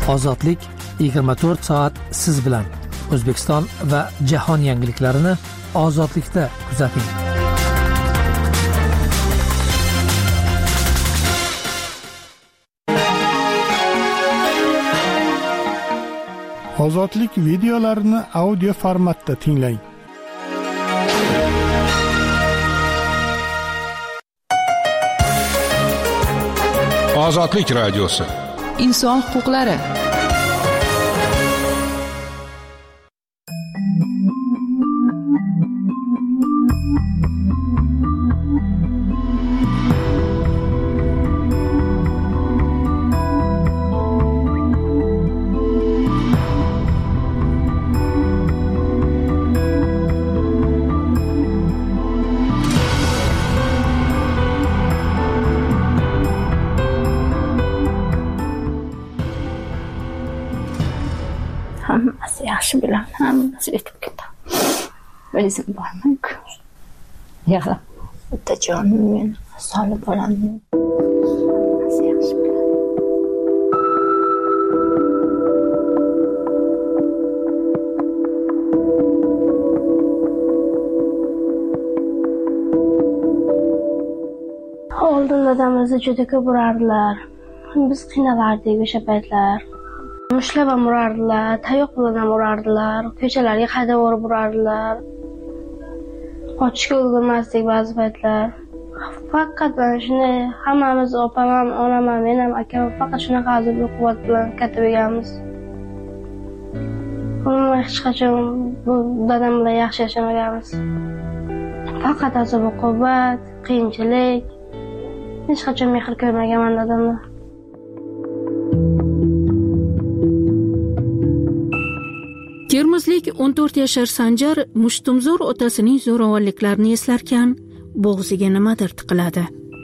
Ozodlik 24 soat siz bilan. O'zbekiston va jahon yangiliklarini Ozodlikda kuzating. Ozodlik videolarini audio formatda tinglang. Ozodlik radiosi. Inson huquqlari. Hammasi yaxshi bilan, hammasi o'tib ketadi. O'zim bormayman-ku. Yig'lab, otajonim men, solib olaman. Hammasi yaxshi bilan. Oldin dadamizni juda ko'p urardilar. Biz qiynalardik o'sha paytlar. Mushlab ham urardilar, tayoq bilan ham urardilar, ko'chalarga haydab borib urardilar. Qochishga ulgurmasdik ba'zi paytlar. Faqat mana shunday hammamiz, opam ham, onam ham, men ham, akam faqat shunaqa azob quvvat bilan katta bo'lganmiz. Umuman hech qachon bu dadam bilan yaxshi yashamaganmiz. Faqat azob quvvat, qiyinchilik. Hech qachon mehr ko'rmaganman dadamdan. Termizlik 14 yashar Sanjar mushtumzo'r otasining zo'ravonliklarini eslarkan, bo'g'ziga nimadir tiqiladi.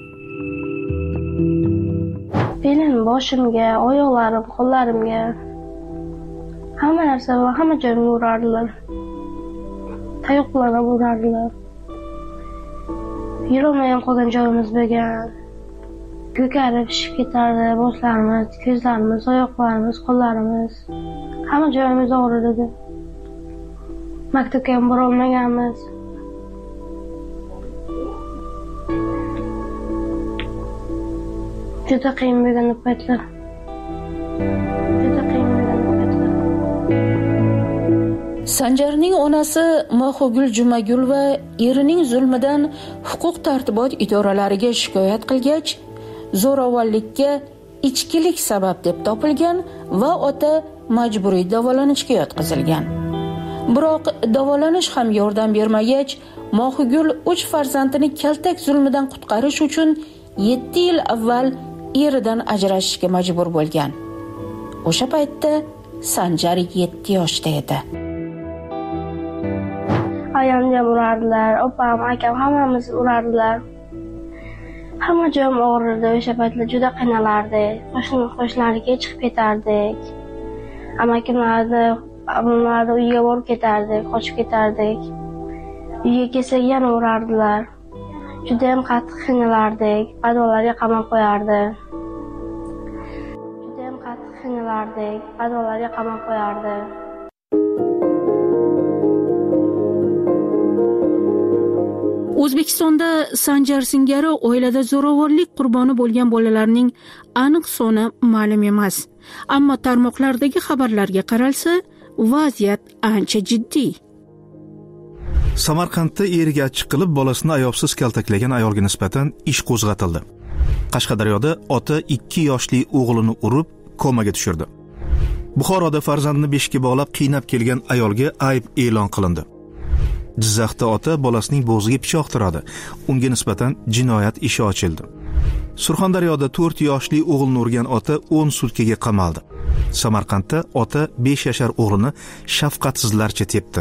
Belim, boshimga, oyoqlarim, qo'llarimga hamma narsa va hamma joyimga urardilar. Tayoq bilan ham urardilar. Yurolmay ham qolgan joyimiz bo'lgan. Ko'karib shishib ketardi boshlarimiz, ko'zlarimiz, oyoqlarimiz, qo'llarimiz. Hamma joyimiz og'rirdi. Maktabga ham bora olmaganmiz. Juda qiyin bo'lgan paytlar. Sanjarning onasi Mahogul Jumagul va erining zulmidan huquq tartibot idoralariga shikoyat qilgach, zo'ravonlikka ichkilik sabab deb topilgan va ota majburiy davolanishga yotqizilgan. Biroq davolanish ham yordam bermagach, Mohigul 3 farzandini kaltak zulmidan qutqarish uchun 7 yil avval eridan ajrashishga majbur bo'lgan. O'sha paytda Sanjar 7 yoshda edi. Ayamga urardilar, opam, akam hammamiz urardilar. Hamma joyim og'rirdi o'sha paytlar, juda qiynalardik. Qo'shnilarga chiqib ketardik. Amakimlarni uyiga borib ketardik, qochib ketardik. Uyga kelsak yana urardilar. Juda ham qattiq qiynalardik, padollarga qamab qo'yardi. O'zbekistonda Sanjar singari oilada zo'ravonlik qurboni bo'lgan bolalarning aniq soni ma'lum emas. Ammo tarmoqlardagi xabarlarga qaralsa, vaziyat ancha jiddiy. Samarqandda eriga achchiq qilib bolasini ayovsiz kaltaklagan ayolga nisbatan ish qo'zg'atildi. Qashqadaryoda ota 2 yoshli o'g'lini urib komaga tushirdi. Buxoroda farzandini beshikka bog'lab qiynab kelgan ayolga ayb e'lon qilindi. Jizzaxda ota bolasining bo'g'ziga pichoq tiradi. Unga nisbatan jinoyat ishi ochildi. Surxondaryoda 4 yoshli o'g'ilni urgan ota 10 sutkaga qamaldi. Samarqandda ota 5 yashar o'g'lini shafqatsizlarcha tepdi.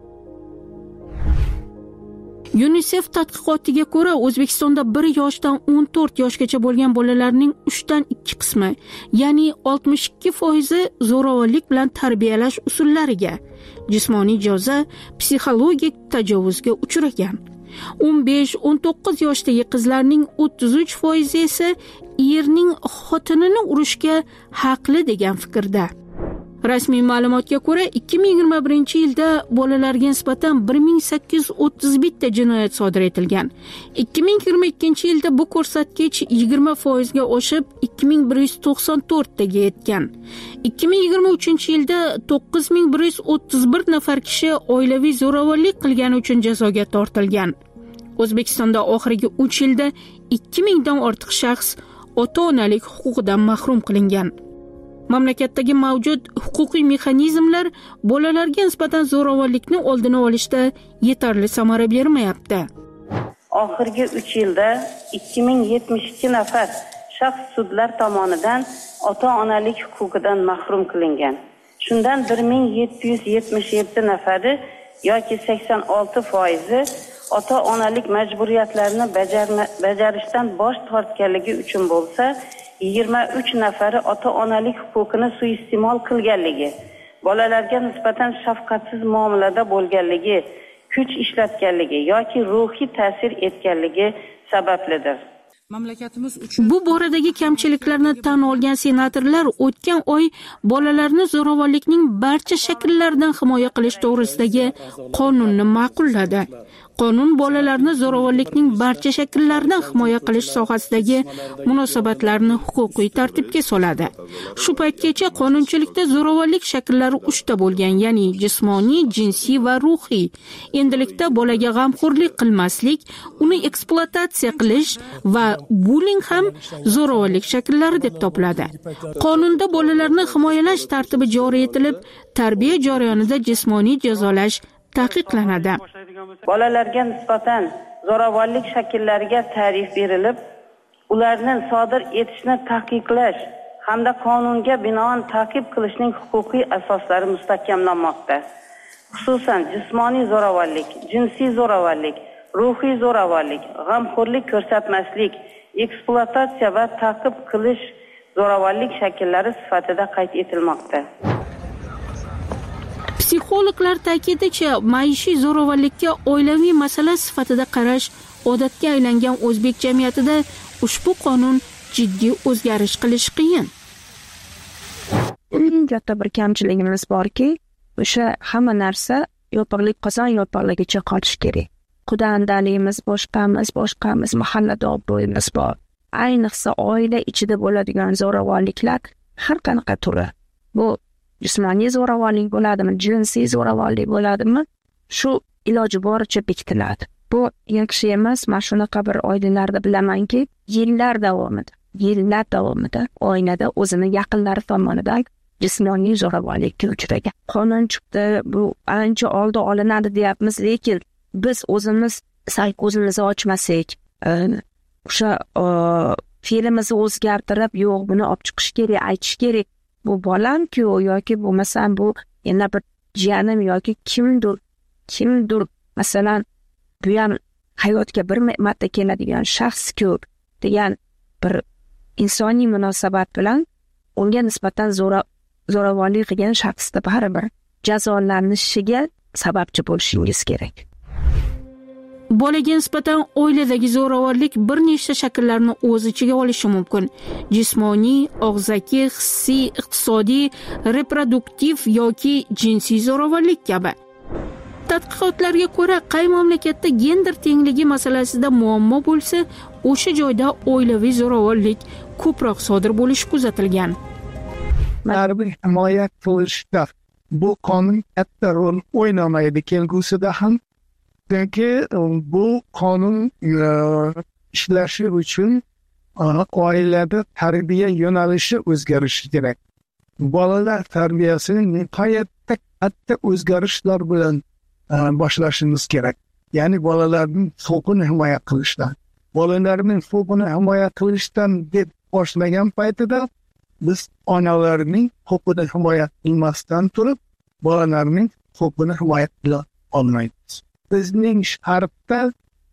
UNICEF tadqiqotiga ko'ra, O'zbekistonda 1 yoshdan 14 yoshgacha bo'lgan bolalarning 3 dan 2 qismi, ya'ni 62% zo'ravonlik bilan tarbiyalash usullariga, jismoniy jazo, psixologik tajovuzga uchragan. 15-19 yoshdagi qizlarning 33% esa erning xotinini urishga haqli degan fikrda. Rasmiy ma'lumotga ko'ra, 2021-yilda bolalarga nisbatan 1831 ta jinoyat sodir etilgan. 2022-yilda bu ko'rsatkich 20% ga oshib 2194 taga yetgan. 2023-yilda 9131 nafar kishi oilaviy zo'ravonlik qilgani uchun jazoga tortilgan. O'zbekistonda oxirgi 3 yilda 2000 dan ortiq shaxs ota-onalik huquqidan mahrum qilingan. Mamlakatdagi mavjud huquqiy mexanizmlar bolalarga nisbatan zo'ravonlikni oldini olishda yetarli samara bermayapti. Oxirgi 3 yilda 2072 nafar shaxs sudlar tomonidan ota-onalik huquqidan mahrum qilingan. Shundan 1777 nafari yoki 86% ota-onalik majburiyatlarini bajarishdan bosh tortganligi uchun bo'lsa, 23 nafari ota-onalik huquqini suiiste'mol qilganligi, bolalarga nisbatan shafqatsiz muomalada bo'lganligi, kuch ishlatganligi yoki ruhiy ta'sir etganligi sabablidir. Bu boradagi kamchiliklarni tan olgan senatorlar o'tgan oy bolalarni zo'ravonlikning barcha shakllaridan himoya qilish to'g'risidagi qonunni ma'qulladi. Qonun bolalarni zo'ravonlikning barcha shakllaridan himoya qilish sohasidagi munosabatlarni huquqiy tartibga soladi. Shu paytgacha qonunchilikda zo'ravonlik shakllari 3 ta bo'lgan, ya'ni jismoniy, jinsiy va ruhiy. Endilikda bolaga g'amxo'rlik qilmaslik, uni ekspluatatsiya qilish va bullying ham zo'ravonlik shakllari deb topiladi. Qonunda bolalarni himoyalash tartibi joriy etilib, tarbiya jarayonida jismoniy jazolash taqiqlanadi. Bolalarga nisbatan zo'ravonlik shakllariga ta'rif berilib, ularni sodir etishni taqiqlash hamda qonunga binoan ta'qib qilishning huquqiy asoslari mustahkamlanmoqda. Xususan, jismoniy zo'ravonlik, jinsiy zo'ravonlik, ruhiy zo'ravonlik, g'amxo'rlik ko'rsatmaslik, ekspluatatsiya va ta'qib qilish zo'ravonlik shakllari sifatida qayd etilmoqda. Psixologlar ta'kidlashicha, maishiy zo'ravonlikka oilaviy masala sifatida qarash odatga aylangan o'zbek jamiyatida ushbu qonun jiddiy o'zgarish qilishi qiyin. Eng katta bir kamchiligimiz borki, o'sha hamma narsa yopiqlik qozon yopiqligicha qolishi kerak. Quda-andalimiz boshqamiz, mahallada obro'yimiz bor. Ayniqsa oila ichida bo'ladigan zo'ravonliklar har qanaqa turi. Bu jismoniy zo'ravonlik bo'ladimi, jinsiy zo'ravonlik bo'ladimi, shu iloji boricha bekitiladi. Bu yaxshi emas. Men shunaqa bir oilalarda bilamanki, yillar davomida oilada o'zini yaqinlari tomonidan jismoniy zo'ravonlikka uchragan. Qonun chiqdi, bu ancha oldi olinadi deyapmiz, lekin biz o'zimiz sal ko'zimizni ochmasak, o'sha fe'limizni o'zgartirib, yo'q, buni olib chiqish kerak, aytish kerak. Bu bolam-ku yoki bo'lmasam bu yana bir jiyanim yoki kimdir, masalan, bu ham hayotga bir marta keladigan shaxs-ku degan bir insoniy munosabat bilan unga nisbatan zo'ravonlik qilgan shaxsda baribir jazolanishiga sababchi bo'lishingiz kerak. Bolaga nisbatan oiladagi zo'ravonlik bir nechta shakllarni o'z ichiga olishi mumkin. Jismoniy, og'zaki, hissiy, iqtisodiy, reproduktiv yoki jinsiy zo'ravonlik kabi. Tadqiqotlarga ko'ra, qay mamlakatda gender tengligi masalasida muammo bo'lsa, o'sha joyda oilaviy zo'ravonlik ko'proq sodir bo'lishi kuzatilgan. Harbiy himoya qilishda bu qonun katta rol o'ynamaydi kelgusida ham. Chunki bu qonun ishlashi uchun oilada tarbiya yo'nalishi o'zgarishi kerak. Bolalar tarbiyasini nihoyatda katta o'zgarishlar bilan boshlashimiz kerak. Ya'ni bolalarning huquqini himoya qilishdan. Bolalarning huquqini himoya qilishdan deb boshlagan paytida biz onalarning huquqini himoya qilmasdan turib, bolalarning huquqini himoya qila olmaymiz. Bizning sharqda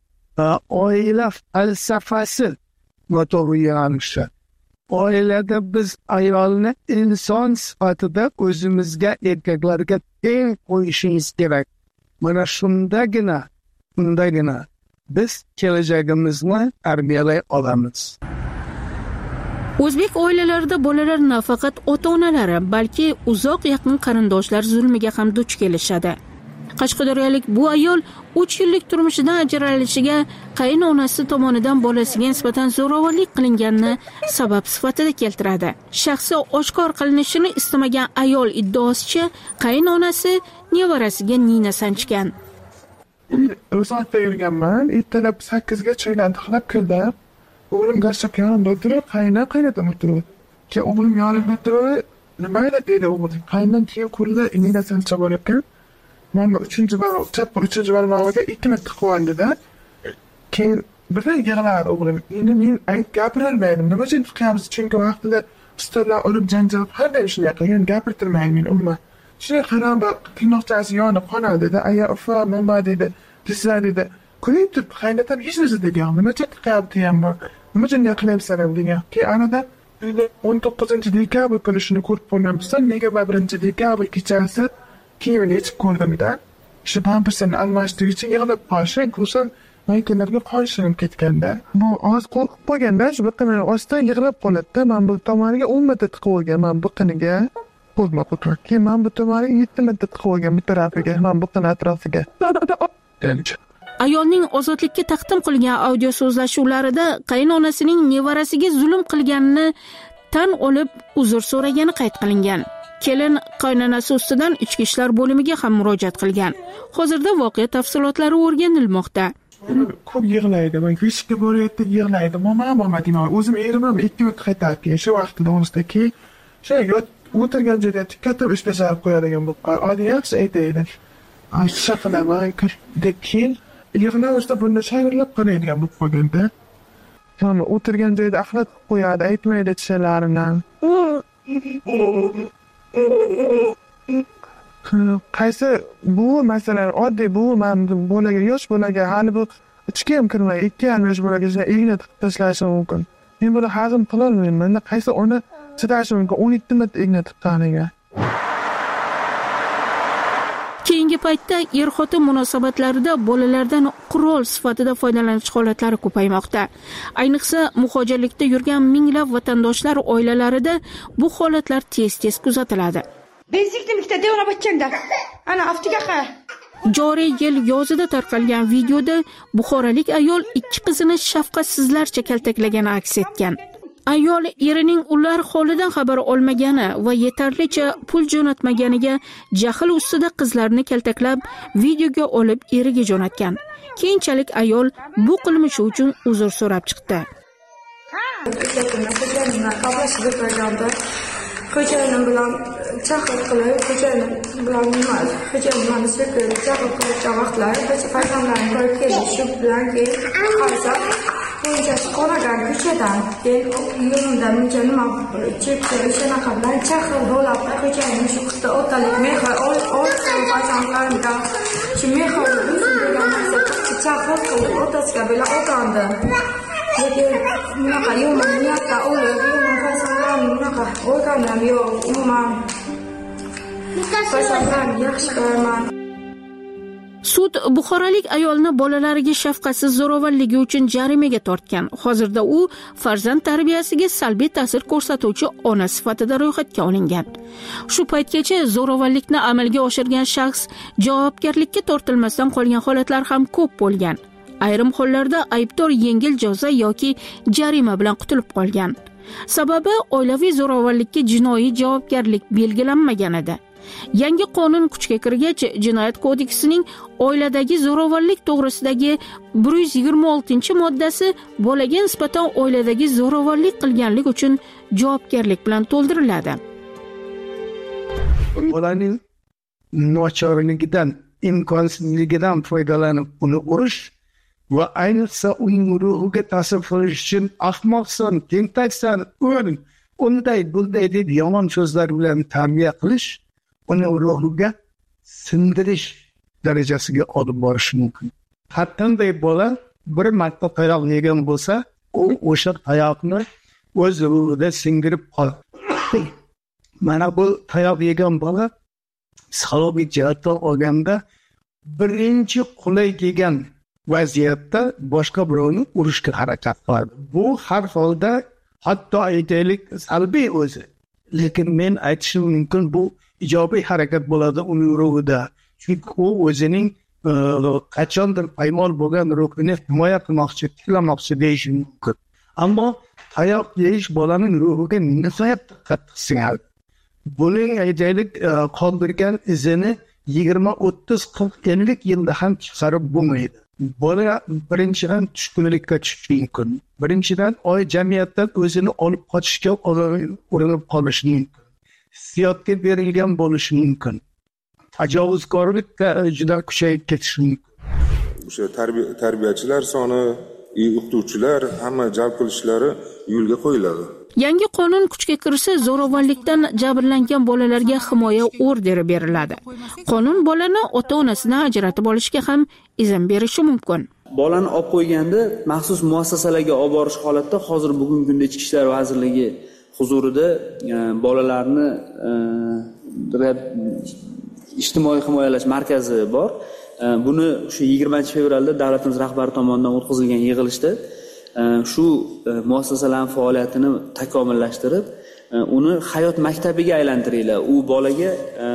oila falsafasi noto'g'ri yo'nalishi. Oilada biz ayolni inson sifatida o'zimizga, erkaklarga teng qo'yishimiz kerak. Mana shundagina biz kelajagimizni tarbiyalay olamiz. O'zbek oilalarida bolalar nafaqat ota-onalari, balki uzoq yaqin qarindoshlar zulmiga ham duch kelishadi. Qashqadaryolik bu ayol 3 yillik turmushidan ajralishiga qaynonasi tomonidan bolasiga nisbatan zo'ravonlik qilinganini sabab sifatida keltiradi. Shaxsi oshkor qilinishini istamagan ayol iddaosicha qaynonasi nevarasiga nina sanchgan. O'zimda yurganman, ertalab 8 ga choylarni taxlab kirdim. O'g'lim gashab yonimda o'tirib, qaynatam o'tirib. Keyin o'g'lim yonimda o'tirib, nima dedi o'g'lim? Qaynan keyin qo'lida nina sanchib olyapti. Mana 3-chi barmog'iga 2 marta qo'ydi-da. Keyin birdan yig'ladi o'g'lim. Endi men gapirolmaydim. Nima uchun qilyapsiz? Chunki vaqtida ustalar olib janjal qildi shunday qilgan, gapirtirmayman umma. Shunday qarab, qiynoqchasi yonib qonadi-da. Aya ufa, nima dedi? Sizlar dedi. Ko'rib turib, qaynatam hech narsa degan. Nima uchun qilyapti ham bu? Nima uchun qilyapsan degan. Keyin anada 19-dekabr kuni shuni ko'rib qolganman. Nega 1-dekabr kechasi kiyimini yechib ko'rdim-da. Shu pampersini almashtirish uchun yig'lab qolishim, ko'rsam maykalarga qolishim ketganda. Bu oz qo'rqib qolganda, shu biqinining ostidan yig'lab qoladi-da. Men bu tomoniga 10 marta tiqib olganman biqiniga. Qo'zmoq o'tir. Keyin men bu tomoniga 7 marta tiqib olgan bir tarafiga, men biqini atrofiga. Ayolning ozodlikka taqdim qilgan audio so'zlashuvlarida qaynonasining nevarasiga zulm qilganini tan olib uzr so'ragani qayd qilingan. Kelin qaynonasi ustidan ichki ishlar bo'limiga ham murojaat qilgan. Hozirda voqea tafsilotlari o'rganilmoqda. Ko'p yig'laydi, men kishga borayotdi yig'laydi. Mama deyman, o'zim erim ham 2 o't qaytarib, shu vaqtda o'rnisdagi shay o'tirgan joyda katta ish bajarib qo'yadigan bo'lib qoldi. Odiyats aytaydi. Ay, shaqalaman, keyin yig'lashda bunda shayrlab qaraydigan bo'lib qolganda. Sonra o'tirgan joyda axlat qo'yadi, aytmaydi tishlarini. Qaysi bu masalan oddiy bu men bolaga yosh bolaga hali bu ichki ham kirmay 2 yosh bolaga igna tashlashi mumkin. Men buni hazm qila olmayman. Qaysi ona chidashi mumkin 17 marta igna tiqqaniga. Keyingi paytda er-xotin munosabatlarida bolalardan qurol sifatida foydalanish holatlari ko'paymoqda. Ayniqsa, muhojirlikda yurgan minglab vatandoshlar oilalarida bu holatlar tez-tez kuzatiladi. Bezikni bitta devona bachchangda. Ana aftiga qa. Joriy yil yozida tarqalgan videoda buxorolik ayol 2 qizini shafqatsizlarcha kaltaklagani aks etgan. Ayol erining ular holidan xabar olmagani va yetarlicha pul jo'natmaganiga jahl ustida qizlarni kaltaklab videoga olib eriga jo'natgan. Keyinchalik ayol bu qilmishi uchun uzr so'rab chiqdi. Xo'jayinim bilan chaqib qilib, xo'jayinim bilan nima? Xo'jayinim meni so'kib, chaqib qilgan vaqtlar, farzandlarim ko'rib keldi. Shu bilan keyin qarasam, o'yinchasi qoragan ko'chadan keyin yo'limda menga nima chekdi, shunaqa bilan chaqib bo'lib, xo'jayinim shu qizda otalik mehr farzandlarimdan shu mehr degan narsa chaqib qilib otasiga bilan otandi. Lekin bunaqa yomon niyatda o'lib, farzandlarim bunaqa o'rgandim yo'q, umuman farzandlarim yaxshi ko'raman. Sud buxorolik ayolni bolalariga shafqatsiz zo'ravonligi uchun jarimaga tortgan. Hozirda u farzand tarbiyasiga salbiy ta'sir ko'rsatuvchi ona sifatida ro'yxatga olingan. Shu paytgacha zo'ravonlikni amalga oshirgan shaxs javobgarlikka tortilmasdan qolgan holatlar ham ko'p bo'lgan. Ayrim hollarda aybdor yengil jazo yoki jarima bilan qutulib qolgan. Sababi oilaviy zo'ravonlikka jinoiy javobgarlik belgilanmagan edi. Yangi qonun kuchga kirgach, Jinoyat kodeksining oiladagi zo'ravonlik to'g'risidagi 126-moddasi bolaga nisbatan oiladagi zo'ravonlik qilganlik uchun javobgarlik bilan to'ldiriladi. Bolaning nochorligidan, imkonsizligidan foydalanib uni urish va ayniqsa uning ruhiga ta'sir qilish uchun ahmoqsan, tentaksan, o'rin, bunday deb yomon so'zlar bilan tarbiya qilish uni ruhiga sindirish darajasiga olib borishi mumkin. Har qanday bola bir marta tayoq yegan bo'lsa, u o'sha tayoqni o'z ruhida singdirib qoladi. Mana bu tayoq yegan bola salobiy jihatdan olganda birinchi qulay kelgan vaziyatda boshqa birovni urishga harakat qiladi. Bu har holda hatto aytaylik salbiy o'zi. Lekin men aytishim mumkin bu ijobiy harakat bo'ladi uning ruhida. Chunki u o'zining qachondir paymol bo'lgan ruhini himoya qilmoqchi, tiklamoqchi deyishi mumkin. Ammo tayoq yeyish bolaning ruhiga nihoyatda qattiq singadi. Buning aytaylik qoldirgan izini 20, 30, 40, 50 yilda ham chiqarib bo'lmaydi. Bola birinchidan tushkunlikka tushishi mumkin. Birinchidan jamiyatdan o'zini olib qochishga urinib qolishi mumkin. Hissiyotga berilgan bo'lishi mumkin. Tajovuzkorlik juda kuchayib ketishi mumkin. O'sha tarbiyachilar soni, o'qituvchilar hamma jalb qilishlari yo'lga qo'yiladi. Yangi qonun kuchga kirsa, zo'ravonlikdan jabrlangan bolalarga himoya orderi beriladi. Qonun bolani ota-onasidan ajratib olishga ham izn berishi mumkin. Bolani olib qo'yganda maxsus muassasalarga olib borish holatda hozir bugungi kunda Ichki ishlar vazirligi huzurida bolalarni ijtimoiy himoyalash markazi bor. Buni o'sha 20-fevralda davlatimiz rahbari tomonidan o'tkazilgan yig'ilishda shu muassasalarning faoliyatini takomillashtirib, uni hayot maktabiga aylantiringlar. U bolaga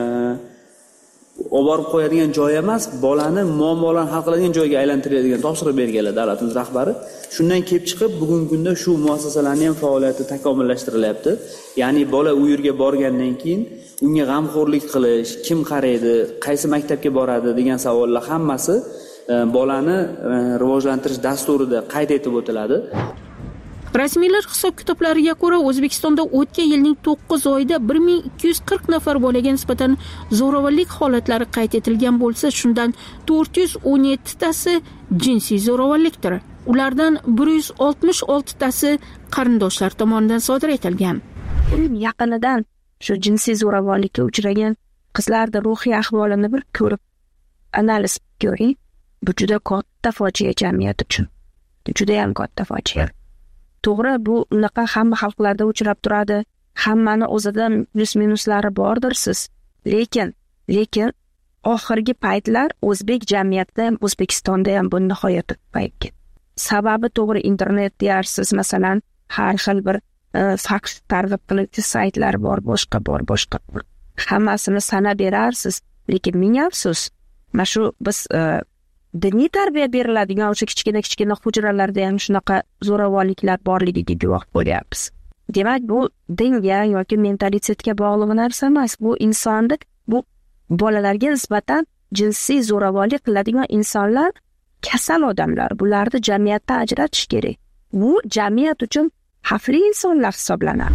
olib borib qo'yadigan joy emas, bolani muammolarni hal qiladigan joyga aylantiradigan topshiriq berganlar davlatimiz rahbari. Shundan kelib chiqib, bugungi kunda shu muassasalarning ham faoliyati takomillashtirilyapti. Ya'ni bola u yerga borgandan keyin unga g'amxo'rlik qilish, kim qaraydi, qaysi maktabga boradi degan savollar hammasi bolani rivojlantirish dasturida qayd etib o'tiladi. Rasmiylar hisob-kitoblariga ko'ra, O'zbekistonda o'tgan yilning 9 oyida 1240 nafar bolaga nisbatan zo'ravonlik holatlari qayd etilgan bo'lsa, shundan 417 tasi jinsiy zo'ravonlikdir. Ulardan 166 tasi qarindoshlar tomonidan sodir etilgan. Yaqinidan shu jinsiy zo'ravonlikka uchragan qizlarning ruhiy ahvolini bir ko'rib, analiz ko'ring. Bu juda katta fojia jamiyat uchun. Juda ham katta fojia. To'g'ri, bu unaqa hamma xalqlarda uchrab turadi. Hammani o'zida plus-minuslari bordirsiz. Lekin oxirgi paytlar o'zbek jamiyatida ham, O'zbekistonda ham bu nihoyatda ko'payib ketdi. Sababi to'g'ri internet deyarsiz, masalan, har xil bir fakt targ'ib qiluvchi saytlar bor, boshqa. Hammasini sanab berarsiz. Lekin ming afsus, mana shu biz diniy tarbiya beriladigan o'sha kichkina hujralarda ham shunaqa zo'ravonliklar borligiga guvoh bo'lyapmiz. Demak, bu dinga yoki mentalitetga bog'liq narsa emas. Bu insonlik, bu bolalarga nisbatan jinsiy zo'ravonlik qiladigan insonlar kasal odamlar. Bularni jamiyatdan ajratish kerak. Bu jamiyat uchun xavfli insonlar hisoblanadi.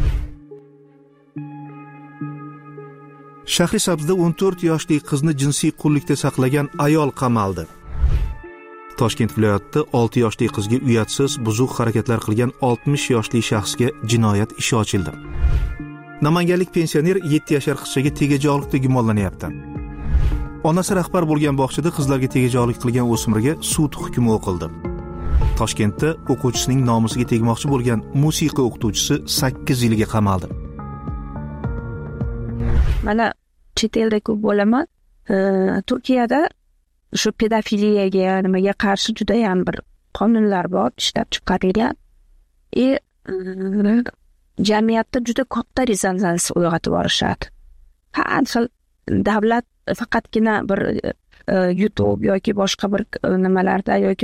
Shahrisabzda 14 yoshli qizni jinsiy qullikda saqlagan ayol qamaldi. Toshkent viloyatida 6 yoshli qizga uyatsiz, buzuq harakatlar qilgan 60 yoshli shaxsga jinoyat ishi ochildi. Namanganlik pensioner 7 yashar qizchaga tegajog'likda gumonlanyapti. Onasi rahbar bo'lgan bog'chada qizlarga tegajog'lik qilgan o'smirga sud hukmi o'qildi. Toshkentda o'quvchisining nomusiga tegmoqchi bo'lgan musiqa o'qituvchisi 8 yilga qamaldi. Mana chet elda ko'p bo'laman. Turkiyada shu pedofiliyaga, nimaga qarshi juda ham bir qonunlar bor, ishlab chiqarilgan. Jamiyatda juda katta rezonans uyg'otib borishadi. Har xil davlat faqatgina bir YouTube yoki boshqa bir nimalarda yoki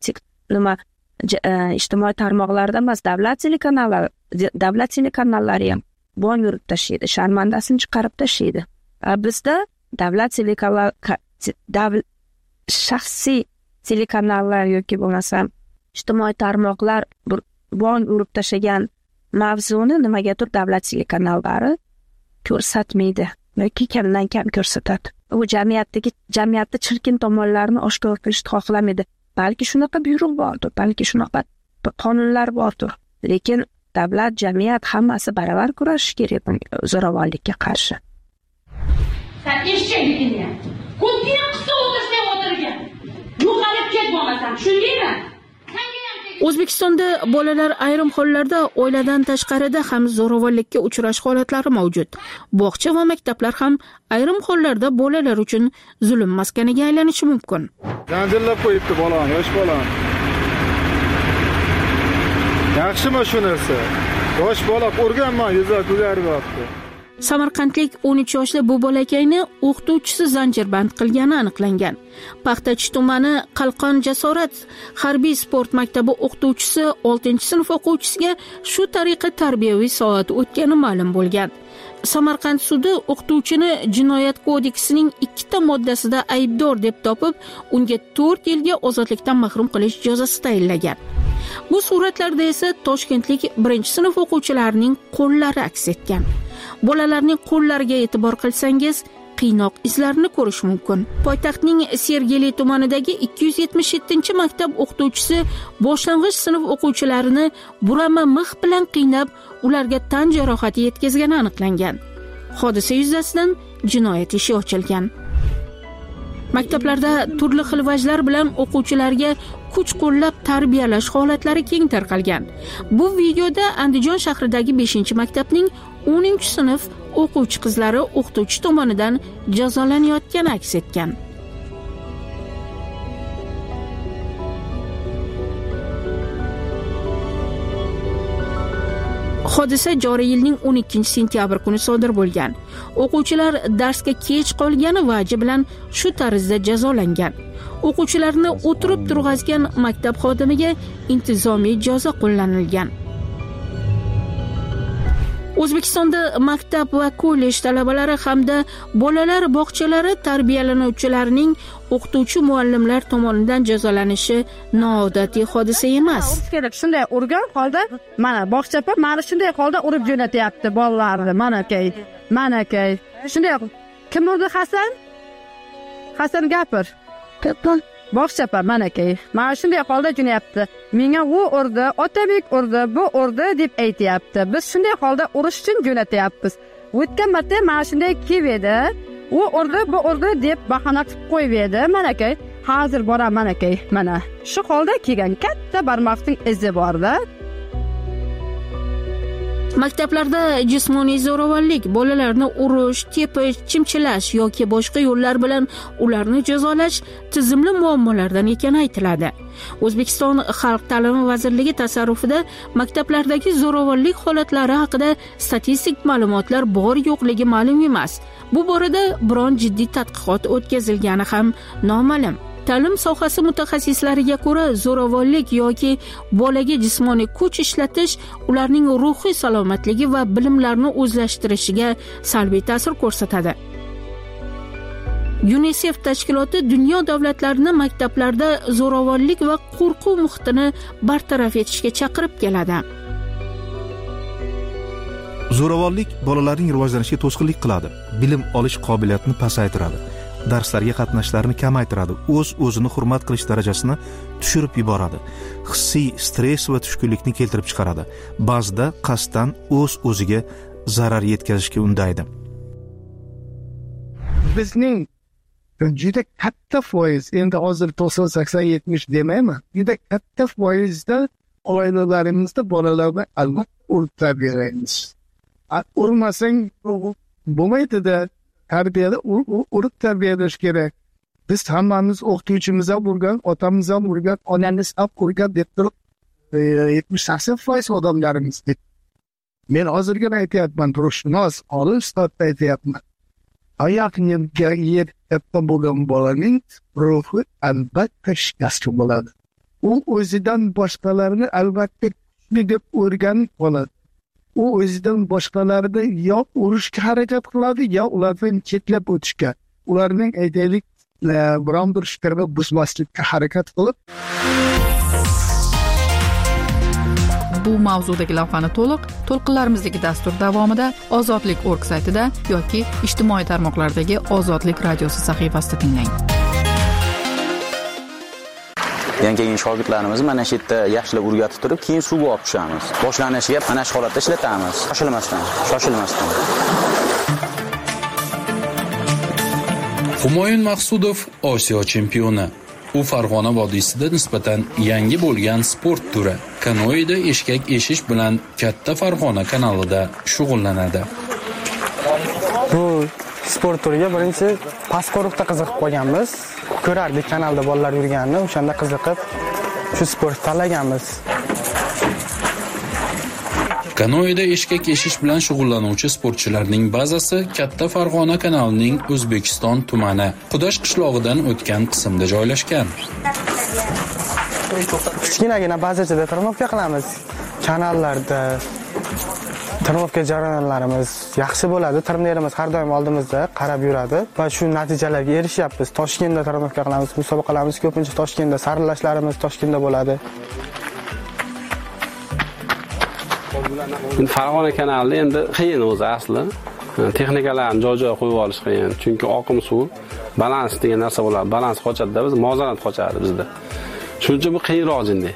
ijtimoiy tarmoqlarda emas, davlat telekanallari ham bon yurib tashlaydi, sharmandasini chiqarib tashlaydi. Bizda davlat shaxsiy telekanallar yoki bo'lmasam ijtimoiy tarmoqlar bon urib tashlagan mavzuni nimagadir davlat telekanallari ko'rsatmaydi yoki kamdan kam ko'rsatadi. U jamiyatda chirkin tomonlarni oshkor qilishni xohlamaydi. Balki shunaqa buyruq bordir, balki shunaqa qonunlar bordir. Lekin davlat, jamiyat hammasi baravar kurashishi kerak zo'ravonlikka qarshi. Sen eshitdingmi? Ko'pga qissa o'tirsa o'tirgan. Yo'qolib ket bo'lmasam, shundaymi? O'zbekistonda bolalar ayrim hollarda oiladan tashqarida ham zo'ravonlikka uchrash holatlari mavjud. Bog'cha va maktablar ham ayrim hollarda bolalar uchun zulm maskaniga aylanishi mumkin. Zanjirlab qo'yibdi bolani, yosh bolani. Yaxshimi shu narsa? Yosh bola o'rganma, yuza ko'garyapti. Samarqandlik 13 yoshli bu bolakayni o'qituvchisi zanjirband qilgani aniqlangan. Paxtachi tumani Qalqon Jasorat harbiy sport maktabi o'qituvchisi 6-sinf o'quvchisiga shu tariqa tarbiyaviy soat o'tgani ma'lum bo'lgan. Samarqand sudi o'qituvchini Jinoyat kodeksining 2 moddasida aybdor deb topib, unga 4 yilga ozodlikdan mahrum qilish jazosi tayinlagan. Bu suratlarda esa Toshkentlik 1-sinf o'quvchilarining qo'llari aks etgan. Bolalarning qo'llariga e'tibor qilsangiz, qiynoq izlarini ko'rish mumkin. Poytaxtning Sergeli tumanidagi 277-maktab o'qituvchisi boshlang'ich sinf o'quvchilarini burama mix bilan qiynab, ularga tan jarohati yetkazgani aniqlangan. Hodisa yuzasidan jinoyat ishi ochilgan. Maktablarda turli xil vajlar bilan o'quvchilarga kuch qo'llab tarbiyalash holatlari keng tarqalgan. Bu videoda Andijon shahridagi 5-maktabning 10-sinf o'quvchi qizlari o'qituvchi tomonidan jazolanayotgani aks etgan. Hodisa joriy yilning 12-sentyabr kuni sodir bo'lgan. O'quvchilar darsga kech qolgani vaji bilan shu tarzda jazolangan. O'quvchilarni o'tirib turg'azgan maktab xodimiga intizomiy jazo qo'llanilgan. O'zbekistonda maktab va kollej talabalari hamda bolalar bog'chalari tarbiyalanuvchilarining o'qituvchi muallimlar tomonidan jazolanishi noodatiy hodisa emas. Shunday urgan holda, mana bog'chapa mana shunday holda urib jo'natyapti bolalarni. Mana kay. Shunday kim urdi Hasan? Hasan gapir. Bog'chapa mana kay. Mana shunday holda jo'nayapti. Menga u urdi, otabek urdi, bu urdi deb aytayapti. Biz shunday holda urish uchun jo'natyapmiz. O'tgan marta mana shunday keldi. U urdi, bu urdi deb bahona qilib qo'ydi. Mana kay. Hozir boraman mana kay. Mana shu holda kelgan katta barmoqning izi bor-da. Maktablarda jismoniy zo'ravonlik, bolalarni urish, tepish, chimchilash yoki boshqa yo'llar bilan ularni jazolash tizimli muammolardan ekani aytiladi. O'zbekiston Xalq ta'limi vazirligi tasarrufida maktablardagi zo'ravonlik holatlari haqida statistik ma'lumotlar bor-yo'qligi ma'lum emas. Bu borada biron jiddiy tadqiqot o'tkazilgani ham noma'lum. Ta'lim sohasi mutaxassislariga ko'ra, zo'ravonlik yoki bolaga jismoniy kuch ishlatish ularning ruhiy salomatligi va bilimlarini o'zlashtirishiga salbiy ta'sir ko'rsatadi. UNICEF tashkiloti dunyo davlatlarini maktablarda zo'ravonlik va qo'rquv muhitini bartaraf etishga chaqirib keladi. Zo'ravonlik bolalarning rivojlanishiga to'sqinlik qiladi, bilim olish qobiliyatini pasaytiradi, darslarga qatnashlarini kamaytiradi, o'zini hurmat qilish darajasini tushirib yuboradi, hissiy stress va tushkunlikni keltirib chiqaradi, ba'zida qasddan o'ziga zarar yetkazishga undaydi. Bizning juda katta foiz, endi hozir 90-80-70 demayman, juda katta foizda oilalarimizda bolalarni albatta urib tarbiyalaymiz. Urmasang bo'lmaydi-da. Tarbiyada urib tarbiyalash kerak. Biz hammamiz o'qituvchimiz ham urgan, otamiz ham urgan, onamiz ham urgan deb turib 70-80% odamlarimiz. Men hozirga aytyapman, ruhshunos, olim sifatida aytyapman. Oyoqga yer katta bo'lgan bolaning ruhi albatta shikast bo'ladi. U o'zidan boshqalarni albatta kuchli deb o'rganib qoladi. U o'zidan boshqalarni yo urishga harakat qiladi, yo ulardan chetlab o'tishga, ularning aytaylik biron bir fikrini buzmaslikka harakat qilib. Bu mavzudagi lavhani to'lqinlarimizdagi dastur davomida Ozodlik.org saytida yoki ijtimoiy tarmoqlardagi Ozodlik radiosi sahifasida tinglang. Yangi shogirdlarimiz mana shu yerda yaxshilab o'rgatib turib, keyin suvga olib tushamiz. Boshlanishiga mana shu holatda ishlatamiz. Shoshilmasdan. Humoyun Maqsudov Osiyo chempioni. U Farg'ona vodiysida nisbatan yangi bo'lgan sport turi kanoeda eshkak eshish bilan Katta Farg'ona kanalida shug'ullanadi. Bu sport turiga birinchi pastqo'riqda qiziqib qolganmiz. Ko'rardik kanalda bolalar yurganini, o'shanda qiziqib shu sportni tanlaganmiz. Kanoeda eshkak eshish bilan shug'ullanuvchi sportchilarning bazasi Katta Farg'ona kanalining O'zbekiston tumani Qudash qishlog'idan o'tgan qismda joylashgan. Kichkinagina bazachada trenirovka qilamiz. Kanallarda trenirovka jarayonlarimiz yaxshi bo'ladi. Trenerimiz har doim oldimizda qarab yuradi va shu natijalarga erishyapmiz. Toshkentda trenirovka qilamiz, musobaqalarimiz ko'pincha Toshkentda, saralashlarimiz Toshkentda bo'ladi. Farg'ona kanalida endi qiyin o'zi asli. Texnikalarni joy-joyiga qo'yib olish qiyin. Chunki oqim suv, balans degan narsa bo'ladi. Balans qochadi-da, biz muvozanat qochadi bizda. Shuning uchun bu qiyinroq jinday.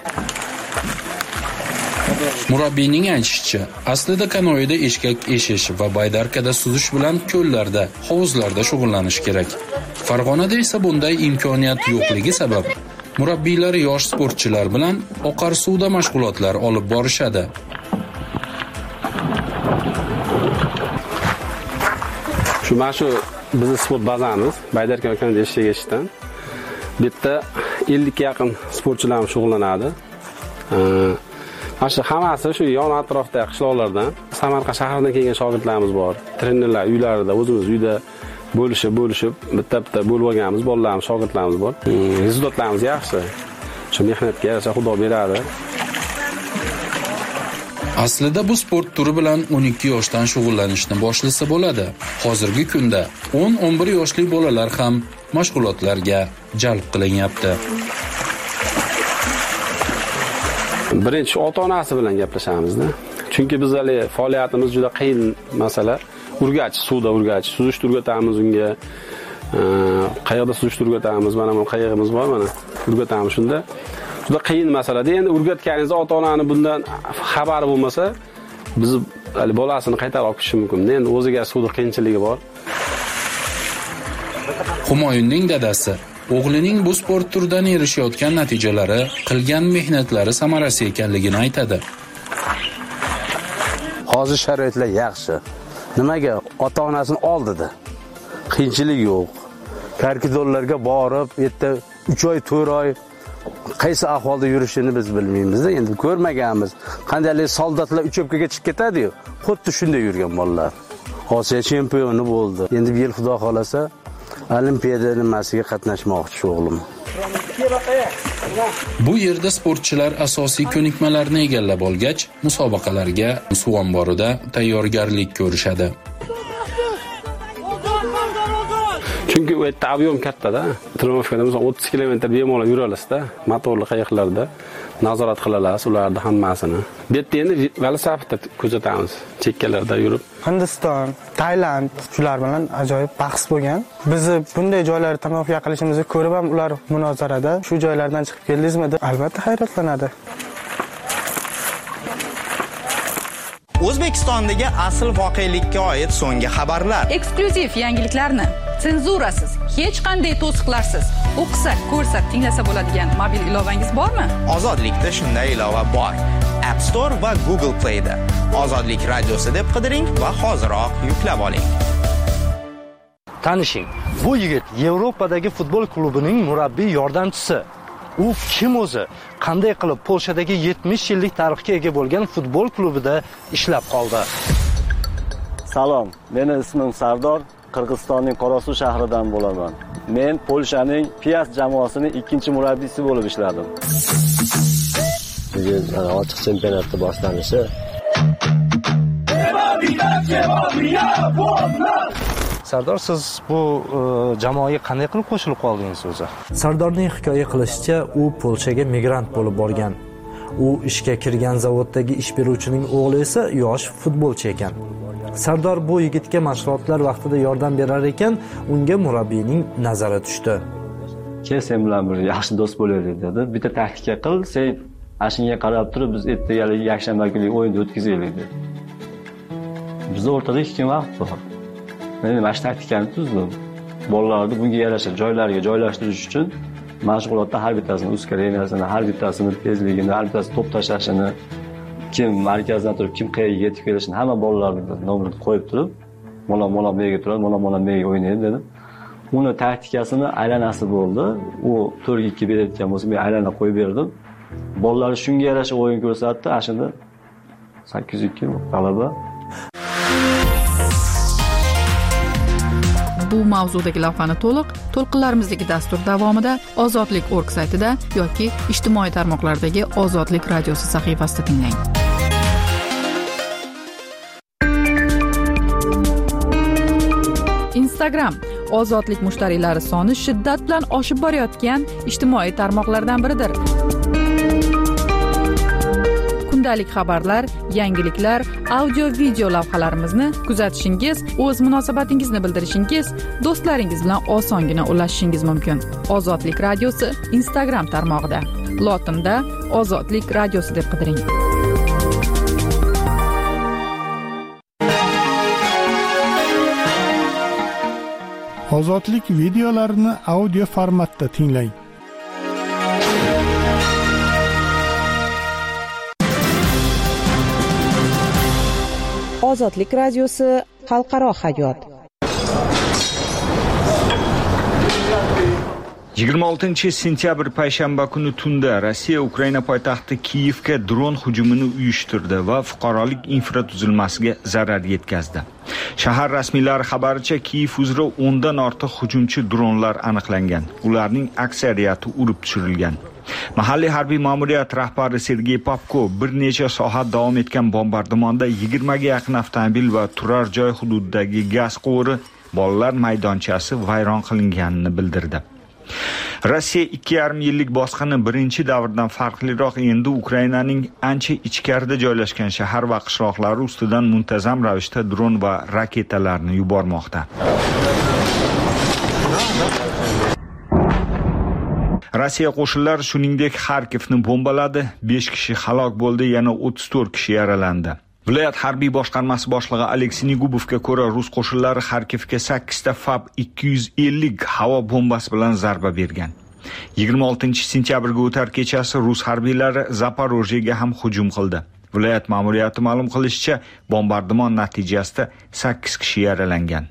Murabbiyning aytishicha, aslida kanoeda eshkak eshish va baydarkada suzish bilan ko'llarda, hovuzlarda shug'ullanish kerak. Farg'onada esa bunday imkoniyat yo'qligi sabab murabbiylar yosh sportchilar bilan oqar suvda mashg'ulotlar olib borishadi. Shu bizning sport bazamiz baydarka va kanoeda eshkak eshishdan bitta 50 ga yaqin sportchilar shug'ullanadi. Mana shu hammasi shu yon atrofdagi qishloqlardan, Samarqand shahridan kelgan shogirdlarimiz bor. Trenerlar uylarida, o'zimiz uyda bo'lishib bitta bo'lib olganmiz, bolalarimiz, shogirdlarimiz bor. Rezultatlarimiz yaxshi. Shu mehnatga yarasha Xudo beradi. Aslida bu sport turi bilan 12 yoshdan shug'ullanishni boshlasa bo'ladi. Hozirgi kunda 10-11 yoshli bolalar ham mashg'ulotlarga jalb qilinyapti. Birinchi ota-onasi bilan gaplashamiz-da. Chunki bizning faoliyatimiz juda qiyin masala. Suvda urgach, suzishni o'rgatamiz unga. Qayoqda suzishni o'rgatamiz, mana bu qayig'imiz bor, mana o'rgatamiz shunda. Juda qiyin masala-da. Endi o'rgatganingizda ota-onani bundan xabari bo'lmasa, biz bolasini qaytarib olib ketish mumkin. Endi o'ziga suvda qiyinchiligi bor. Humoyunning dadasi o'g'lining bu sport turidan erishayotgan natijalari, qilgan mehnatlari samarasi ekanligini aytadi. Hozir sharoitlar yaxshi. Nimaga ota-onasini oldida? Qiyinchilik yo'q. Karkidonlarga borib, yerda 3 oy, 4 oy qaysi ahvolda yurishini biz bilmaymiz-da, endi ko'rmaganmiz. Qandaylik soldatlar uchopkaga chiqib ketadi-yu, xuddi shunday yurgan bolalar. Osiyo chempioni bo'ldi. Endi bu yil Xudo xolasa Olimpiada nimasiga qatnashmoqchi o'g'lim. Bu yerda sportchilar asosiy ko'nikmalarni egallab olgach, musobaqalarga suv omborida tayyorgarlik ko'rishadi. Chunki u yerda avion katta-da. Trenirovkada 30 kilometr bemalol yura olasizda, motorli qayiqlarda nazorat qilamiz ularni hammasini. Bu yerda endi velosipedda kuzatamiz, chekkalarda yurib. Hindiston, Tailand shular bilan ajoyib bahs bo'lgan. Biz bunday joylarda trenirovka qilishimizni ko'rib ham ular munozarada shu joylardan chiqib keldingizmi deb albatta hayratlanadi. O'zbekistondagi asl voqelikka oid so'nggi xabarlar. Eksklyuziv yangiliklarni senzurasiz, hech qanday to'siqlarsiz o'qisa, ko'rsa, tinglasa bo'ladigan mobil ilovangiz bormi? Ozodlikda shunday ilova bor. App Store va Google Play da. Ozodlik radiosi deb qidiring va hoziroq yuklab oling. Tanishing, bu yigit Yevropadagi futbol klubining murabbiy yordamchisi. U kim o'zi? Qanday qilib Polshadagi 70 yillik tarixga ega bo'lgan futbol klubida ishlab qoldi? Salom, meni ismim Sardor, Qirg'izistonning Qorasuv shahridan bo'laman. Men Polshaning Piast jamoasining ikkinchi murabbiysi bo'lib ishladim. Bugun ochiq chempionatni boshlanishi. Sardor, siz bu jamoaga qanday qilib qo'shilib qoldingiz o'zi? Sardorning hikoya qilishicha, u Polshaga migrant bo'lib borgan. U ishga kirgan zavoddagi ish beruvchining o'g'li esa yosh futbolchi ekan. Sardor bu yigitga mashg'ulotlar vaqtida yordam berar ekan, unga murabbiyning nazari tushdi. Kel, sen bilan bir yaxshi do'st bo'laylik dedi. Bitta taktika qil, sen ashunga qarab turib biz ertagalik yakshanba kuni o'yin o'tkazaylik dedi. Bizning o'rtada 2 kun vaqt bor. Men mana shu taktikani tuzdim. Bolalarni bunga yarasha joylariga joylashtirish uchun mashg'ulotda har bittasini uskureniyasini, har bittasini tezligini, har bittasi to'p tashlashini, kim markazdan turib kim qayerga yetib kelishini hamma bolalarni nomini qo'yib turib, mola mega turadi, mola mega o'ynaydi dedim. Uni taktikasini aylanasi bo'ldi. U 4-2 berayotgan bo'lsa, men aylana qo'yib berdim. Bolalar shunga yarasha o'yin ko'rsatdi. Ashunda 8-2 g'alaba. Bu mavzudagi lavhani to'lqinlarimizdagi dastur davomida Ozodlik.org saytida yoki ijtimoiy tarmoqlardagi Ozodlik radiosi sahifasida tinglang. Instagram Ozodlik mushtariylari soni shiddat bilan oshib borayotgan ijtimoiy tarmoqlardan biridir. Kundalik xabarlar, yangiliklar, audio-video lavhalarimizni kuzatishingiz, o'z munosabatingizni bildirishingiz, do'stlaringiz bilan osongina ulashishingiz mumkin. Ozodlik radiosi Instagram tarmog'ida. Lotinda Ozodlik radiosi deb qidiring. Ozodlik videolarini audio formatda tinglang. Ozodlik radiosi xalqaro hayot. 26 sentyabr payshanba kuni tunda Rossiya Ukraina poytaxti Kiyevga dron hujumini uyushtirdi va fuqarolik infratuzilmasiga zarar yetkazdi. Shahar rasmiylari xabaricha Kiyev uzra 10 dan ortiq hujumchi dronlar aniqlangan. Ularning aksariyati urib tushirilgan. Mahalliy harbiy ma'muriyat rahbari Sergey Popko bir necha soat davom etgan bombardimonda 20 ga yaqin avtomobil va turar joy hududidagi gaz quvuri, bolalar maydonchasi vayron qilinganini bildirdi. Rossiya 2,5 yillik bosqini birinchi davrdan farqliroq endi Ukrainaning ancha ichkarida joylashgan shahar va qishloqlari ustidan muntazam ravishda dron va raketalarni yubormoqda. Rossiya qo'shinlari shuningdek Xarkivni bombaladi, 5 kishi halok bo'ldi, yana 34 kishi yaralandi. Viloyat harbiy boshqarmasi boshlig'i Aleksey Negubovga ko'ra, rus qo'shinlari Xarkivga 8 ta FAB-250 havo bombasi bilan zarba bergan. 26 sentyabrga o'tar kechasi rus harbiylari Zaporojyega ham hujum qildi. Viloyat ma'muriyati ma'lum qilishicha, bombardimon natijasida 8 kishi yaralangan.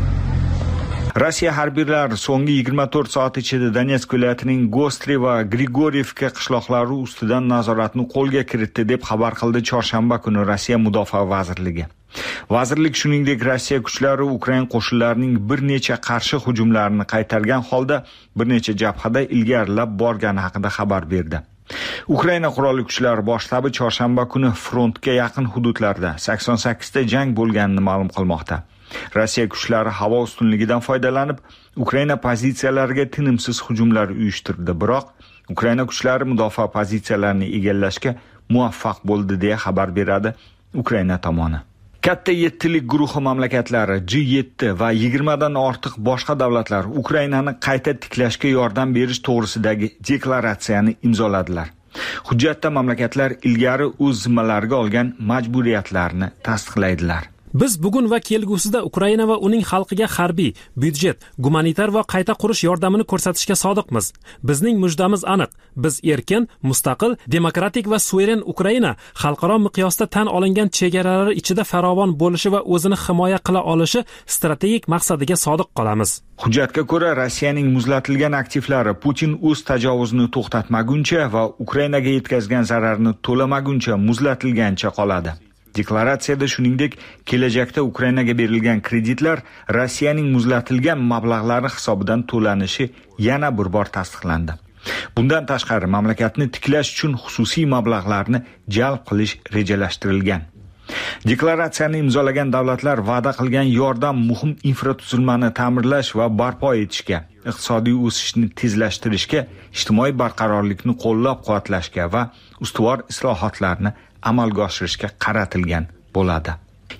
Rossiya harbiylari so'nggi 24 soat ichida Donetsk viloyatining Gostri va Grigorievka qishloqlari ustidan nazoratni qo'lga kiritdi deb xabar qildi chorshanba kuni Rossiya Mudofaa vazirligi. Vazirlik shuningdek Rossiya kuchlari Ukraina qo'shinlarining bir necha qarshi hujumlarini qaytargan holda bir necha jabhada ilgarilab borgani haqida xabar berdi. Ukraina qurolli kuchlari bosh shtabi chorshanba kuni frontga yaqin hududlarda 88 ta jang bo'lganini ma'lum qilmoqda. Rossiya kuchlari havo ustunligidan foydalanib, Ukraina pozitsiyalariga tinimsiz hujumlar uyushtirdi, biroq Ukraina kuchlari mudofaa pozitsiyalarini egallashga muvaffaq bo'ldi deya xabar beradi Ukraina tomoni. Katta 7lik guruhi mamlakatlari G7 va 20 dan ortiq boshqa davlatlar Ukrainani qayta tiklashga yordam berish to'g'risidagi deklaratsiyani imzoladilar. Hujjatda mamlakatlar ilgari o'z zimmalariga olgan majburiyatlarni tasdiqlaydilar. Biz bugun va kelgusida Ukraina va uning xalqiga harbiy, byudjet, gumanitar va qayta qurish yordamini ko'rsatishga sodiqmiz. Bizning mujdamiz aniq. Biz erkin, mustaqil, demokratik va suveren Ukraina xalqaro miqyosda tan olingan chegaralari ichida farovon bo'lishi va o'zini himoya qila olishi strategik maqsadiga sodiq qolamiz. Hujjatga ko'ra, Rossiyaning muzlatilgan aktivlari Putin o'z tajovuzini to'xtatmaguncha va Ukrainaga yetkazgan zararni to'lamaguncha muzlatilgancha qoladi. Deklaratsiyada shuningdek, kelajakda Ukrainaga berilgan kreditlar Rossiyaning muzlatilgan mablag'lari hisobidan to'lanishi yana bir bor tasdiqlandi. Bundan tashqari, mamlakatni tiklash uchun xususiy mablag'larni jalb qilish rejalashtirilgan. Deklaratsiyani imzolagan davlatlar va'da qilgan yordam muhim infratuzilmani ta'mirlash va barpo etishga, iqtisodiy o'sishni tezlashtirishga, ijtimoiy barqarorlikni qo'llab-quvvatlashga va ustuvor islohotlarni amalga oshirishga qaratilgan bo'ladi.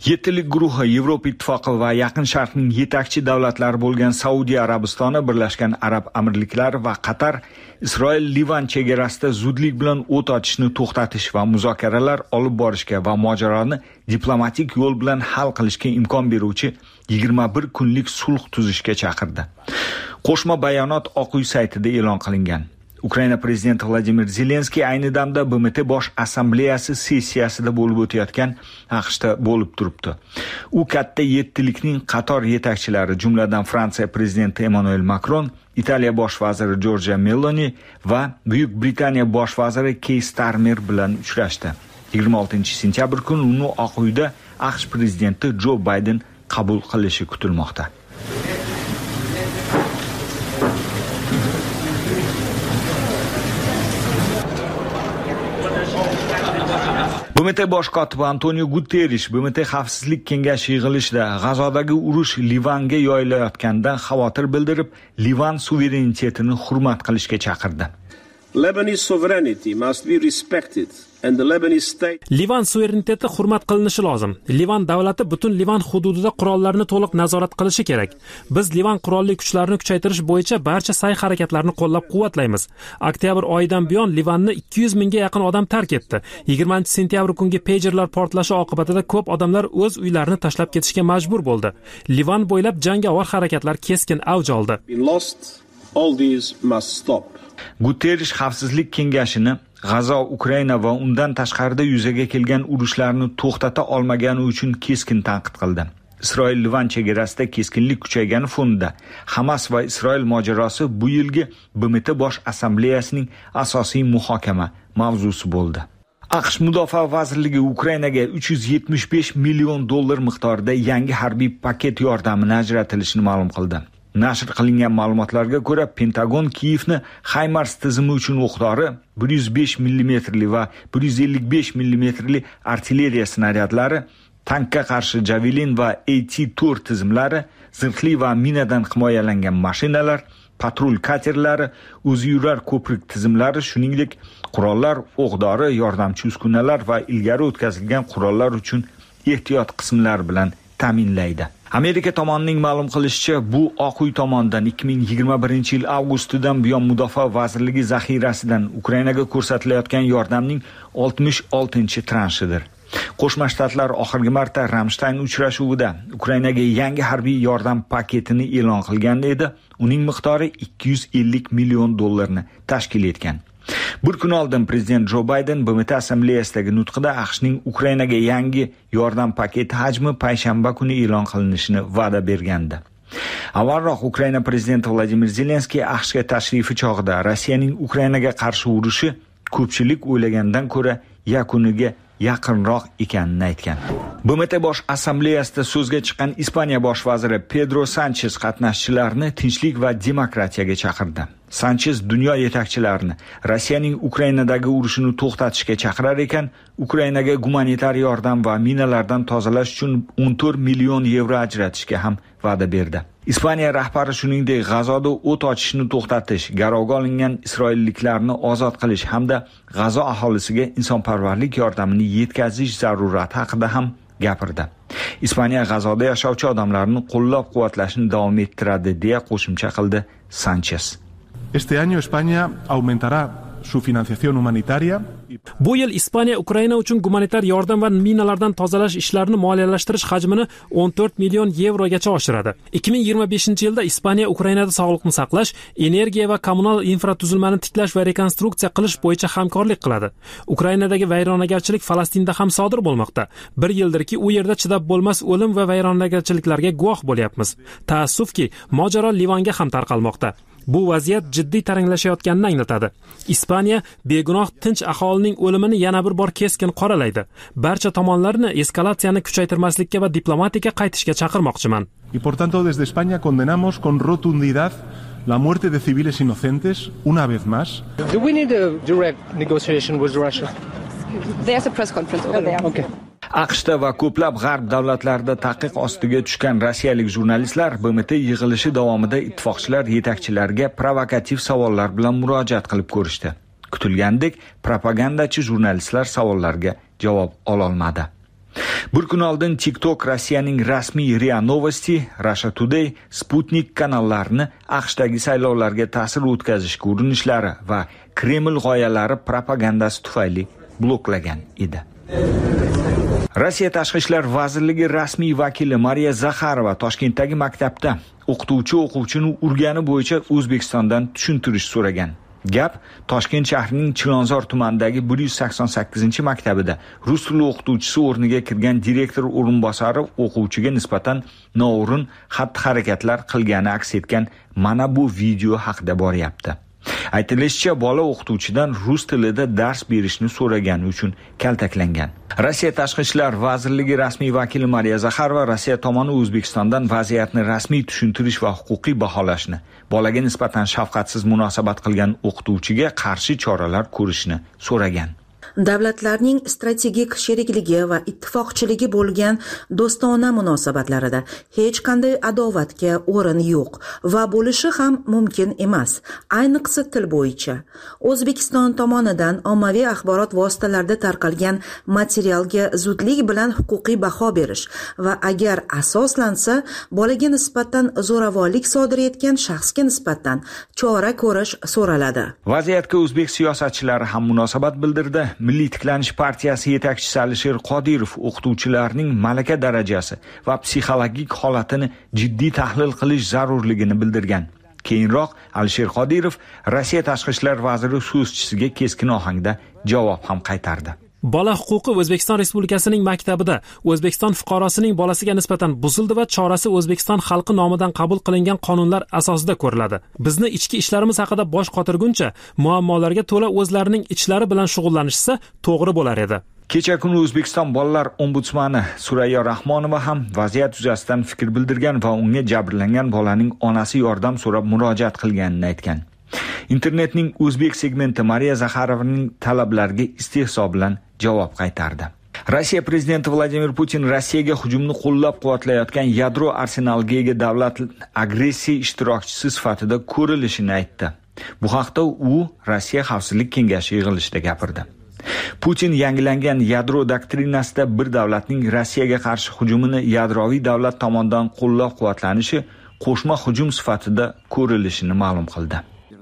7lik guruhi Yevropa Ittifoqi va Yaqin Sharqning yetakchi davlatlari bo'lgan Saudiya Arabistoni, Birlashgan Arab Amirliklari va Qatar Isroil-Livan chegarasida zudlik bilan o't ochishni to'xtatish va muzokaralar olib borishga va mojaroni diplomatik yo'l bilan hal qilishga imkon beruvchi 21 kunlik sulh tuzishga chaqirdi. Qo'shma bayonot Oq uy saytida e'lon qilingan. Ukraina prezidenti Vladimir Zelenskiy ayni damda BMT bosh assambleyasi sessiyasida bo'lib o'tayotgan AQShda bo'lib turibdi. U katta 7likning qator yetakchilari, jumladan Fransiya prezidenti Emmanuel Macron, Italiya bosh vaziri Giorgia Meloni va Buyuk Britaniya bosh vaziri Keir Starmer bilan uchrashdi. 26-sentyabr kuni uni Oq uyda AQSh prezidenti Jo Bayden qabul qilishi kutilmoqda. BMT bosh kotibi Antonio Guterres BMT xavfsizlik kengashi yig'ilishida G'azodagi urush Livanga yoyilayotganidan xavotir bildirib, Livan suverenitetini hurmat qilishga chaqirdi. Lebanese sovereignty must be respected and the Lebanese state. Livan suvereniteti hurmat qilinishi lozim. Livan davlati butun Livan hududida qurollarni to'liq nazorat qilishi kerak. Biz Livan qurolli kuchlarini kuchaytirish bo'yicha barcha sa'y-harakatlarni qo'llab-quvvatlaymiz. Oktyabr oyidan buyon Livanni 200 mingga yaqin odam tark etdi. 20-sentyabr kungi pagerlar portlashi oqibatida ko'p odamlar o'z uylarini tashlab ketishga majbur bo'ldi. Livan bo'ylab jangovar harakatlar keskin avj oldi. All these must stop. Guterres xavfsizlik kengashini G'azo, Ukraina va undan tashqarida yuzaga kelgan urushlarni to'xtata olmagani uchun keskin tanqid qildi. Isroil-Livan chegarasida keskinlik kuchaygani fonida Hamas va Isroil mojarosi bu yilgi BMT bosh assambleyasining asosiy muhokama mavzusi bo'ldi. AQSh Mudofaa vazirligi Ukrainaga $375 million miqdorida yangi harbiy paket yordamini ajratilishini ma'lum qildi. Nashr qilingan ma'lumotlarga ko'ra, Pentagon Kiyevni HIMARS tizimi uchun o'qdori 105 mm va 155 mm artilleriya snaryadlari, tankka qarshi Javelin va AT-4 tizimlari, zirhli va minadan himoyalangan mashinalar, patrul katerlari, o'zi yurar ko'prik tizimlari, shuningdek qurollar, o'qdori, yordamchi uskunalar va ilgari o'tkazilgan qurollar uchun ehtiyot qismlar bilan ta'minlaydi. Amerika tomonining ma'lum qilishicha, bu Oq uy tomonidan 2021-yil avgustidan buyon Mudofaa vazirligi zaxirasidan Ukrainaga ko'rsatilayotgan yordamning 66-transhidir. Qo'shma Shtatlar oxirgi marta Ramstein uchrashuvida Ukrainaga yangi harbiy yordam paketini e'lon qilgan edi. Uning miqdori $250 million tashkil etgan. Bir kun oldin prezident Jo Bayden BMT assambleyasidagi nutqida AQShning Ukrainaga yangi yordam paketi hajmi payshanba kuni e'lon qilinishini va'da bergandi. Avvalroq Ukraina prezidenti Vladimir Zelenskiy AQShga tashrifi chog'ida Rossiyaning Ukrainaga qarshi urushi ko'pchilik o'ylagandan ko'ra yakuniga yaqinroq ekanini aytgan. BMT bosh assambleyasida so'zga chiqqan Ispaniya bosh vaziri Pedro Sanchez qatnashchilarni tinchlik va demokratiyaga chaqirdi. Sanchez dunyo yetakchilarini Rossiyaning Ukrainadagi urushini to'xtatishga chaqirar ekan, Ukrainaga gumanitar yordam va minalardan tozalash uchun 14 million yevro ajratishga ham va'da berdi. Ispaniya rahbari shuningdek G'azoda o't ochishni to'xtatish, garovga olingan isroilliklarni ozod qilish hamda G'azo aholisiga insonparvarlik yordamini yetkazish zarurati haqida ham gapirdi. Ispaniya G'azoda yashovchi odamlarni qo'llab-quvvatlashni davom ettiradi, deya qo'shimcha qildi Sanchez. Este año España aumentará su financiación humanitaria. Bu yil Ispaniya Ukraina uchun gumanitar yordam va minalardan tozalash ishlarini moliyalashtirish hajmini 14 million yevrogacha oshiradi. 2025-yilda Ispaniya Ukrainada sog'liqni saqlash, energiya va kommunal infratuzilmani tiklash va rekonstruksiya qilish bo'yicha hamkorlik qiladi. Ukrainadagi vayronagarchilik Falastinda ham sodir bo'lmoqda. Bir yildirki u yerda chidab bo'lmas o'lim va vayronagarchiliklarga guvoh bo'lyapmiz. Taassufki, mojaro Livanga ham tarqalmoqda. Bu vaziyat jiddiy taranglashayotganini anglatadi. Ispaniya begunoh tinch aholining o'limini yana bir bor keskin qoralaydi. Barcha tomonlarni eskalatsiyani kuchaytirmaslikka va diplomatikaga qaytishga chaqirmoqchiman. Y por tanto desde España condenamos con rotundidad la muerte de civiles inocentes una vez más. Do we need a direct negotiation with Russia? There's a press conference over there. Okay. AQShda va ko'plab g'arb davlatlarida taqiq ostiga tushgan rossiyalik jurnalistlar BMT yig'ilishi davomida ittifoqchilar yetakchilariga provokativ savollar bilan murojaat qilib ko'rishdi. Kutilgandek, propagandachi jurnalistlar savollarga javob ololmadi. Bir kun oldin TikTok Rossiyaning rasmiy RIA Novosti, Russia Today, Sputnik kanallarni AQShdagi saylovlarga ta'sir o'tkazishga urinishlari va Kreml g'oyalari propagandasi tufayli bloklagan edi. Rossiya Tashqi ishlar vazirligi rasmiy vakili Mariya Zakharova Toshkentdagi maktabda o'qituvchini urgani bo'yicha O'zbekistondan tushuntirish so'ragan. Gap Toshkent shahrining Chilonzor tumanidagi 188-maktabida rus tili o'qituvchisi o'rniga kirgan direktor o'rinbosari o'quvchiga nisbatan noo'rin xatti-harakatlar qilgani aks etgan mana bu video haqida boryapti. Aytilishicha, bola o'qituvchidan rus tilida dars berishni so'ragani uchun kaltaklangan. Rossiya Tashqi ishlar vazirligi rasmiy vakili Mariya Zakharova Rossiya tomoni O'zbekistondan vaziyatni rasmiy tushuntirish va huquqiy baholashni, bolaga nisbatan shafqatsiz munosabat qilgan o'qituvchiga qarshi choralar ko'rishni so'ragan. Davlatlarning strategik sherikligi va ittifoqchiligi bo'lgan do'stona munosabatlarida hech qanday adovatga o'rin yo'q va bo'lishi ham mumkin emas. Ayniqsa til bo'yicha. O'zbekiston tomonidan ommaviy axborot vositalarida tarqalgan materialga zudlik bilan huquqiy baho berish va agar asoslansa, bolaga nisbatan zo'ravonlik sodir etgan shaxsga nisbatan chora ko'rish so'raladi. Vaziyatga o'zbek siyosatchilari ham munosabat bildirdi. Milliy tiklanish partiyasi yetakchisi Alisher Qodirov o'qituvchilarning malaka darajasi va psixologik holatini jiddiy tahlil qilish zarurligini bildirgan. Keyinroq Alisher Qodirov Rossiya Tashqi ishlar vaziri so'zchisiga keskin ohangda javob ham qaytardi. Bola huquqi O'zbekiston Respublikasining maktabida O'zbekiston fuqarosining bolasiga nisbatan buzildi va chorasi O'zbekiston xalqi nomidan qabul qilingan qonunlar asosida ko'riladi. Bizni ichki ishlarimiz haqida bosh qotirguncha muammolarga to'la o'zlarining ichlari bilan shug'ullanishsa to'g'ri bo'lar edi. Kecha kuni O'zbekiston bolalar ombudsmani Surayyo Rahmonova ham vaziyat yuzasidan fikr bildirgan va unga jabrlangan bolaning onasi yordam so'rab murojaat qilganini aytgan. Internetning o'zbek segmenti Mariya Zakharovaning talablariga istehzo bilan javob qaytardi. Rossiya prezidenti Vladimir Putin Rossiyaga hujumni qo'llab-quvvatlayotgan yadro arsenaliga ega davlat agressiya ishtirokchisi sifatida ko'rilishini aytdi. Bu haqda u Rossiya Xavfsizlik kengashi yig'ilishida gapirdi. Putin yangilangan yadro doktrinasida bir davlatning Rossiyaga qarshi hujumini yadroviy davlat tomonidan qo'llab-quvvatlanishi qo'shma hujum sifatida ko'rilishini ma'lum qildi.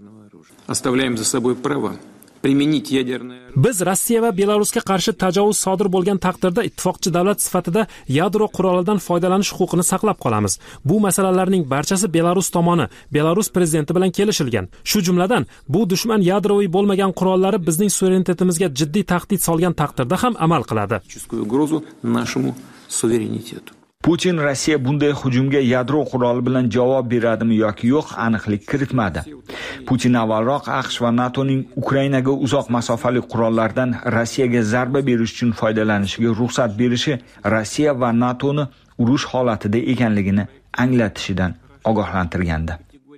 Оставляем за собой право применить ядерное. Biz Rossiya va Belarusga qarshi tajovuz sodir bo'lgan taqdirda ittifoqchi davlat sifatida yadro qurolidan foydalanish huquqini saqlab qolamiz. Bu masalalarning barchasi Belarus tomoni, Belarus prezidenti bilan kelishilgan. Shu jumladan, bu dushman yadroviy bo'lmagan qurollari bizning suverenitetimizga jiddiy tahdid solgan taqdirda ham amal qiladi. Putin Rossiya bunday hujumga yadro quroli bilan javob beradimi yoki yo'q aniqlik kiritmadi. Putin avvalroq AQSh va NATOning Ukrainaga uzoq masofali qurollardan Rossiyaga zarba berish uchun foydalanishiga ruxsat berishi Rossiya va NATOni urush holatida ekanligini anglatishidan ogohlantirgandi.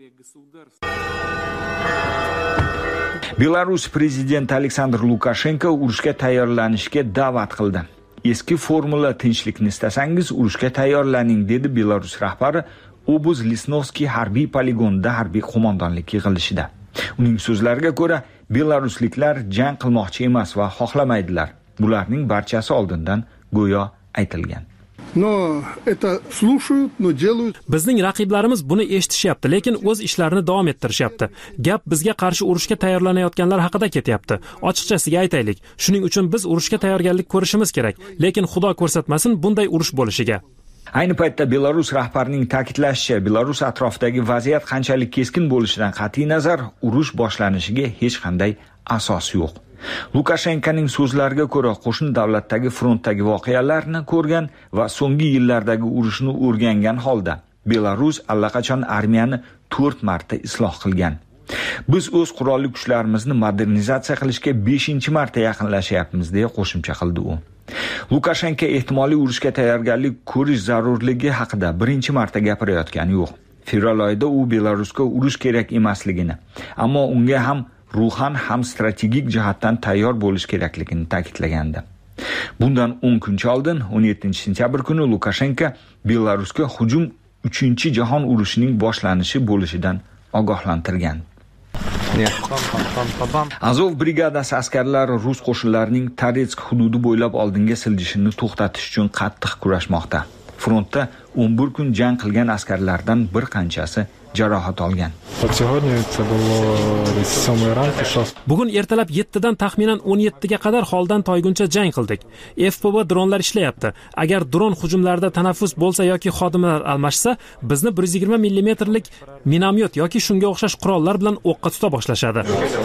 Belarus prezidenti Aleksandr Lukashenko urushga tayyorlanishga da'vat qildi. Eski formula tinchlikni istasangiz urushga tayyorlaning dedi Belarus rahbari Obuz Lisnovskiy harbiy poligonida harbiy qo'mondonlik yig'ilishida. Uning so'zlariga ko'ra, belarusliklar jang qilmoqchi emas va xohlamaydilar. Bularning barchasi oldindan go'yo aytilgan. Bizning raqiblarimiz buni eshitishyapti, lekin o'z ishlarini davom ettirishyapti. Gap bizga qarshi urushga tayyorlanayotganlar haqida ketyapti. Ochiqchasiga aytaylik, shuning uchun biz urushga tayyorgarlik ko'rishimiz kerak, lekin Xudo ko'rsatmasin bunday urush bo'lishiga. Ayni paytda Belarus rahbarining ta'kidlashicha, Belarus atrofidagi vaziyat qanchalik keskin bo'lishidan qat'iy nazar, urush boshlanishiga hech qanday asos yo'q. Lukashenkoning so'zlariga ko'ra, qo'shni davlatdagi frontdagi voqealarni ko'rgan va so'nggi yillardagi urushni o'rgangan holda Belarus allaqachon armiyani 4 marta isloh qilgan. Biz o'z qurolli kuchlarimizni modernizatsiya qilishga 5-marta yaqinlashyapmiz deya qo'shimcha qildi u. Lukashenko ehtimoliy urushga tayyorgarlik ko'rish zarurligi haqida 1-marta gapirayotgani yo'q. Fevral oyida u Belarusga urush kerak emasligini, ammo unga ham ruhan ham strategik jihatdan tayyor bo'lish kerakligini ta'kidlagandi. Bundan 10 kun oldin 17-sentyabr kuni Lukashenko Belarusga hujum 3-jahon urushining boshlanishi bo'lishidan ogohlantirgan. Azov brigadasi askarlari rus qo'shinlarining Toretsk hududi bo'ylab oldinga siljishini to'xtatish uchun qattiq kurashmoqda. Frontda 11 kun jang qilgan askarlardan bir qanchasi jarohat olgan. Bugun ertalab 7 dan taxminan 17 ga qadar holdan toyguncha jang qildik. FPV dronlar ishlayapti. Agar dron hujumlarida tanaffus bo'lsa yoki xodimlar almashsa, bizni 120 mm minomyot yoki shunga o'xshash qurollar bilan o'qqa tuta boshlashadi.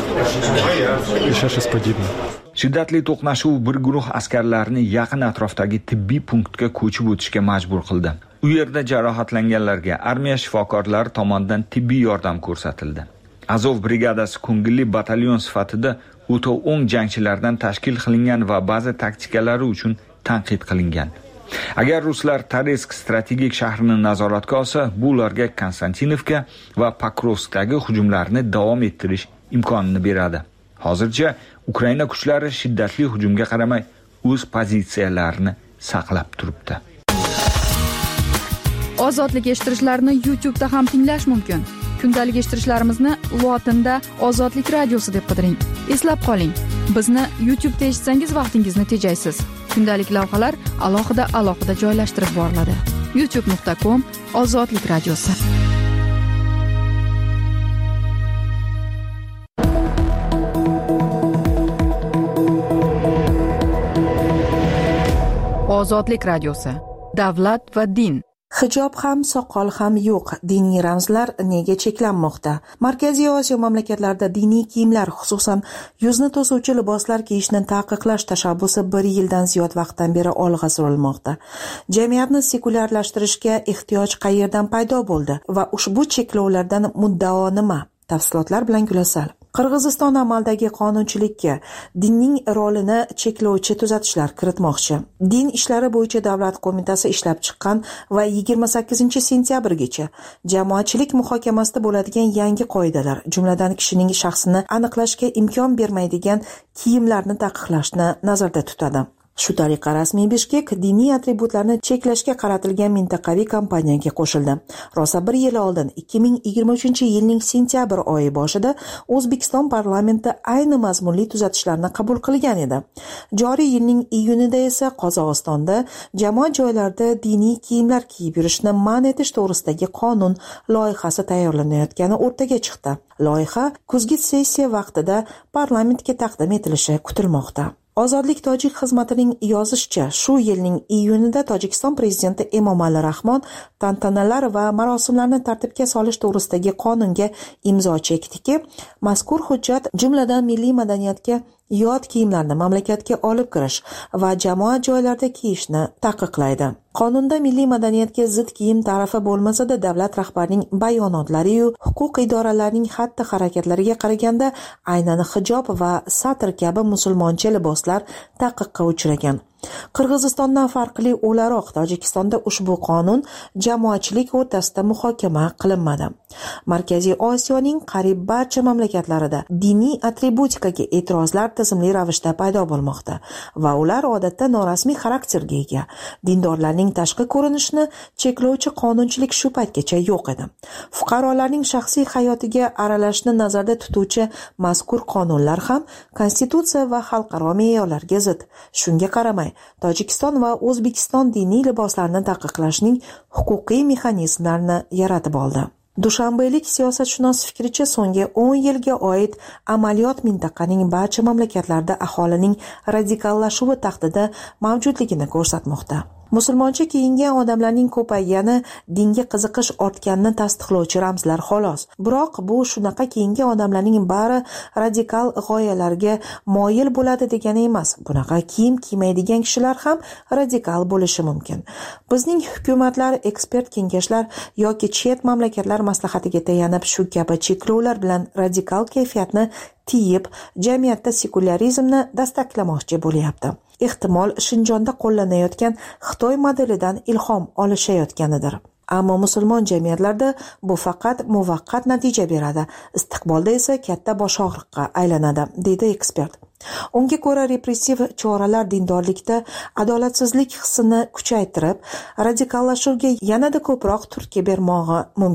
Shiddatli to'qnashuv bir guruh askarlarni yaqin atrofdagi tibbiy punktga ko'chib o'tishga majbur qildi. U yerda jarohatlanganlarga armiya shifokorlari tomonidan tibbiy yordam ko'rsatildi. Azov brigadasi ko'ngilli batalyon sifatida o'ta o'ng jangchilardan tashkil qilingan va ba'zi taktikalari uchun tanqid qilingan. Agar ruslar Toretsk strategik shahrini nazoratga olsa, bu ularga Konstantinovka va Pokrovskdagi hujumlarni davom ettirish imkonini beradi. Hozircha Ukraina kuchlari shiddatli hujumga qaramay o'z pozitsiyalarini saqlab turibdi. Ozodlik eshittirishlarni YouTube'da ham tinglash mumkin. Kundalik eshittirishlarimizni lotinda Ozodlik radiosi deb qidiring. Eslab qoling, bizni YouTube'da eshitsangiz vaqtingizni tejaysiz. Kundalik lavhalar alohida joylashtirib boriladi. youtube.com/Ozodlik radiosi. Ozodlik radiosi. Davlat va din. Hijob ham, soqol ham yo'q. Diniy ramzlar nega cheklanmoqda? Markaziy Osiyo mamlakatlarida diniy kiyimlar, xususan yuzni to'suvchi liboslar kiyishni taqiqlash tashabbusi 1 yildan ziyod vaqtdan beri olg'a surilmoqda. Jamiyatni sekulyarlashtirishga ehtiyoj qayerdan paydo bo'ldi va ushbu cheklovlardan muddao nima? Tafsilotlar bilan Gulasal. Qirg'iziston amaldagi qonunchilikka dinning rolini cheklovchi tuzatishlar kiritmoqchi. Din ishlari bo'yicha davlat qo'mitasi ishlab chiqqan va 28-sentyabrgacha jamoatchilik muhokamasida bo'ladigan yangi qoidalar, jumladan kishining shaxsini aniqlashga imkon bermaydigan kiyimlarni taqiqlashni nazarda tutadi. Shu tariqa rasmiy Bishkek diniy atributlarni cheklashga qaratilgan mintaqaviy kampaniyaga qo'shildi. Rosa 1 yil oldin 2023-yilning sentyabr oyi boshida O'zbekiston parlamenti ayni mazmunli tuzatishlarni qabul qilgan edi. Joriy yilning iyunida esa Qozog'istonda jamoat joylarida diniy kiyimlar kiyib yurishni man etish to'g'risidagi qonun loyihasi tayyorlanayotgani o'rtaga chiqdi. Loyiha kuzgi sessiya vaqtida parlamentga taqdim etilishi kutilmoqda. Ozodlik tojik xizmatining yozishicha, shu yilning iyunida Tojikiston prezidenti Emomali Rahmon tantanalar va marosimlarni tartibga solish to'g'risidagi qonunga imzo chekdiki, mazkur hujjat jumladan milliy madaniyatga yot kiyimlarni mamlakatga olib kirish va jamoat joylarida kiyishni taqiqlaydi. Qonunda milliy madaniyatga zid kiyim ta'rifi bo'lmasa-da, davlat rahbarining bayonotlari-yu huquq idoralarining xatti-harakatlariga qaraganda aynan hijob va satr kabi musulmoncha liboslar taqiqqa uchragan. Qirg'izistondan farqli o'laroq Tojikistonda ushbu qonun jamoatchilik o'rtasida muhokama qilinmadi. Markaziy Osiyoning qariyb barcha mamlakatlarida diniy atributikaga e'tirozlar tizimli ravishda paydo bo'lmoqda va ular odatda norasmiy xarakterga ega. Dindorlarning tashqi ko'rinishini cheklovchi qonunchilik shu paytgacha yo'q edi. Fuqarolarning shaxsiy hayotiga aralashishni nazarda tutuvchi mazkur qonunlar ham konstitutsiya va xalqaro me'yorlarga zid. Shunga qaramay Tojikiston va O'zbekiston diniy liboslarni taqiqlashning huquqiy mexanizmlarini yaratib oldi. Dushanbelik siyosatshunos fikricha, so'nggi 10 yilga oid amaliyot mintaqaning barcha mamlakatlarida aholining radikallashuvi tahdidi mavjudligini ko'rsatmoqda. Musulmoncha kiyingan odamlarning ko'paygani dinga qiziqish ortganini tasdiqlovchi ramzlar xolos. Biroq bu shunaqa kiyingan odamlarning bari radikal g'oyalarga moyil bo'ladi degani emas. Bunaqa kiyim kiymaydigan kishilar ham radikal bo'lishi mumkin. Bizning hukumatlar, ekspert kengashlar yoki chet mamlakatlar maslahatiga tayanib shu kabi cheklovlar bilan radikal kayfiyatni tiyib, jamiyatda sekularizmni dastaklamoqchi bo'lyapti. Ehtimol Shinjonda qo'llanayotgan Xitoy modelidan ilhom olishayotganidir. Ammo musulmon jamiyatlarda bu faqat muvaqqat natija beradi, istiqbolda esa katta bosh og'riqqa aylanadi, deydi ekspert. Unga ko'ra, repressiv choralar dindorlikda adolatsizlik hissini kuchaytirib, radikallashuvga yanada ko'proq turtki bermog'i mumkin.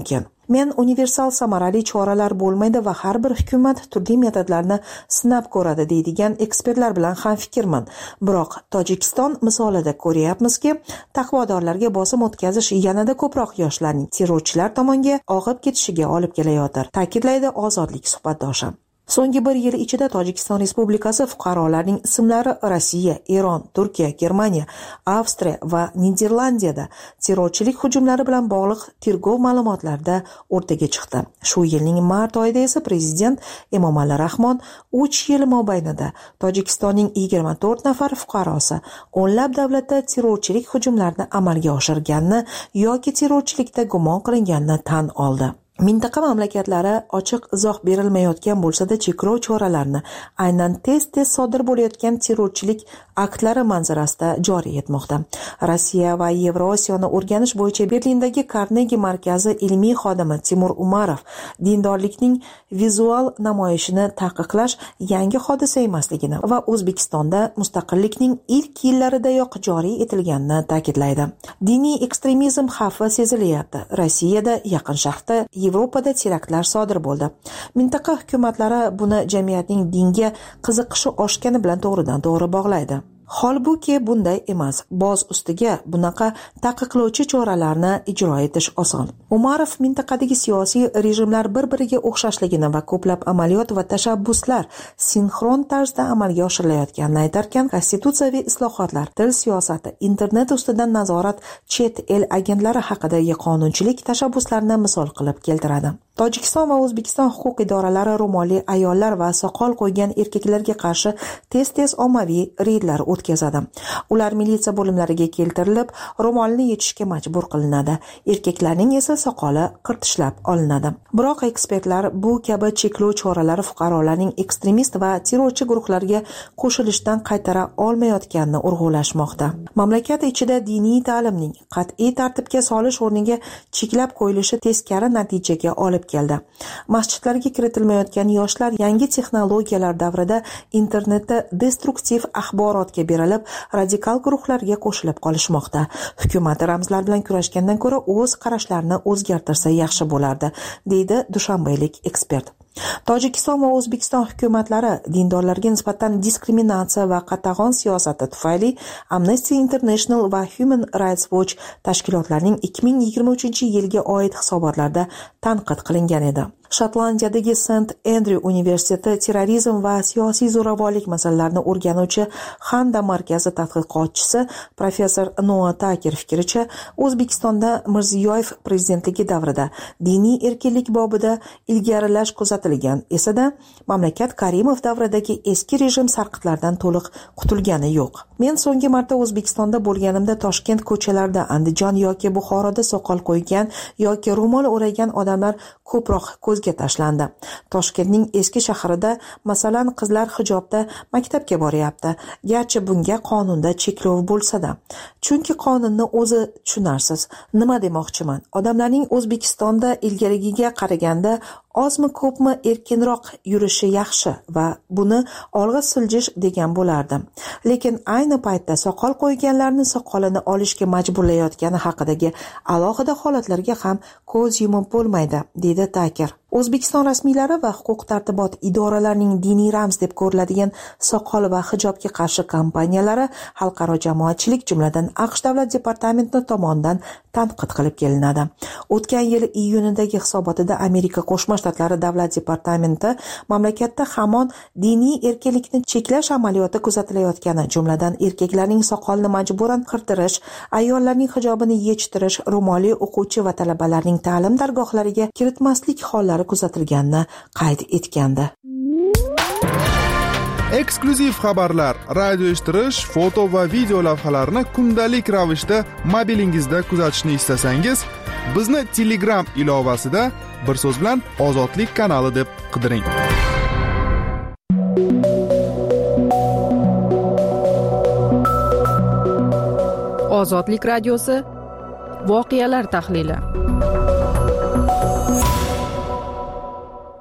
Men universal samarali choralar bo'lmaydi va har bir hukumat turli metodlarni sinab ko'radi deydigan ekspertlar bilan ham fikrman. Biroq Tojikiston misolida ko'ryapmizki, taqvodorlarga bosim o'tkazish yanada ko'proq yoshlarning terrorchilar tomonga og'ib ketishiga olib kelayotir, ta'kidlaydi Ozodlik suhbatdoshi. So'nggi bir yil ichida Tojikiston Respublikasi fuqarolarining ismlari Rossiya, Eron, Turkiya, Germaniya, Avstriya va Niderlandiyada terrorchilik hujumlari bilan bog'liq tergov ma'lumotlarida o'rtaga chiqdi. Shu yilning mart oyida esa prezident Emomali Rahmon 3 yil mobaynida Tojikistonning 24 nafar fuqarosi o'nlab davlatda terrorchilik hujumlarini amalga oshirganini yoki terrorchilikda gumon qilinganini tan oldi. Mintaqa mamlakatlari ochiq izoh berilmayotgan bo'lsa-da, cheklov choralarini aynan tez-tez sodir bo'layotgan terrorchilik aktlari manzarasida joriy etmoqda. Rossiya va Yevrosiyoni o'rganish bo'yicha Berlindagi Carnegie markazi ilmiy xodimi Timur Umarov dindorlikning vizual namoyishini taqiqlash yangi hodisa emasligini va O'zbekistonda mustaqillikning ilk yillaridayoq joriy etilganini ta'kidlaydi. Diniy ekstremizm xavfi sezilyapti. Rossiyada, Yaqin Sharqda, Yevropada teraktlar sodir bo'ldi. Mintaqa hukumatlari buni jamiyatning dinga qiziqishi oshgani bilan to'g'ridan-to'g'ri bog'laydi. Holbuki bunday emas. Boz ustiga bunaqa taqiqlovchi choralarni ijro etish oson. Umarov mintaqadagi siyosiy rejimlar bir-biriga o'xshashligini va ko'plab amaliyot va tashabbuslar sinxron tarzda amalga oshirilayotganini aytarkan, konstitutsiyaviy islohotlar, til siyosati, internet ustidan nazorat, chet el agentlari haqidagi qonunchilik tashabbuslarini misol qilib keltiradi. Tojikiston va O'zbekiston huquq idoralari ro'molli ayollar va soqol qo'ygan erkaklarga qarshi tez-tez ommaviy reydlar o'tkazadi. Ular militsiya bo'limlariga keltirilib, ro'molni yechishga majbur qilinadi. Erkaklarning esa soqoli qirtishlab olinadi. Biroq ekspertlar bu kabi cheklov choralari fuqarolarning ekstremist va terrorchi guruhlarga qo'shilishdan qaytara olmayotganini urg'ulashmoqda. Mamlakat ichida diniy ta'limning qat'iy tartibga solish o'rniga cheklab qo'yilishi teskari natijaga olib keldi. Masjidlarga kiritilmayotgan yoshlar yangi texnologiyalar davrida internetda destruktiv axborotga berilib, radikal guruhlarga qo'shilib qolishmoqda. Hukumat ramzlar bilan kurashgandan ko'ra o'z qarashlarini o'zgartirsa yaxshi bo'lardi, deydi dushanbeylik ekspert. Tojikiston va O'zbekiston hukumatlari dindorlarga nisbatan diskriminatsiya va qatag'on siyosati tufayli Amnesty International va Human Rights Watch tashkilotlarining 2023-yilga oid hisobotlarda tanqid qilingan edi. Shotlandiyadagi St. Andrew universiteti terrorizm va siyosiy zo'ravonlik masalalarini o'rganuvchi Handa markazi tadqiqotchisi professor Noah Taker fikricha, O'zbekistonda Mirziyoyev prezidentligi davrida diniy erkinlik bobida ilgarilash kuzatilgan esa-da, mamlakat Karimov davridagi eski rejim sarqitlardan to'liq qutulgani yo'q. Men so'nggi marta O'zbekistonda bo'lganimda Toshkent ko'chalarida, Andijon yoki Buxoroda soqol qo'ygan yoki ro'mol o'ragan odamlar ko'proq ko'zga tashlandi. Toshkentning eski shahrida, masalan, qizlar hijobda maktabga boryapti. Garchi bunga qonunda cheklov bo'lsa-da. Chunki qonunni o'zi tushunarsiz. Nima demoqchiman? Odamlarning O'zbekistonda ilgarigiga qaraganda ozmi ko'pmi erkinroq yurishi yaxshi va buni olg'a siljish degan bo'lardim. Lekin ayni paytda soqol qo'yganlarni soqolini olishga majburlayotgani haqidagi alohida holatlarga ham ko'z yumib bo'lmaydi, dedi Taker. O'zbekiston rasmiylari va huquq-tartibot idoralarining diniy ramz deb ko'riladigan soqol va hijobga qarshi kampaniyalari xalqaro jamoatchilik, jumladan AQSh davlat departamenti tomonidan tanqid qilib kelinadi. O'tgan yil iyunidagi hisobotida Amerika Qo'shma Shtatlari davlat departamenti mamlakatda hamon diniy erkinlikni cheklash amaliyoti kuzatilayotgani, jumladan erkaklarning soqolini majburan qirtirish, ayollarning hijobini yechtirish, ro'molli o'quvchi va talabalarning ta'lim dargohlariga kiritmaslik hollari kuzatilganini qayd etgandi. Eksklyuziv xabarlar, radio eshittirish, foto va video lavhalarni kundalik ravishda mobilingizda kuzatishni istasangiz, bizni Telegram ilovasida bir so'z bilan Ozodlik kanali deb qidiring. Ozodlik radiosi voqealar tahlili.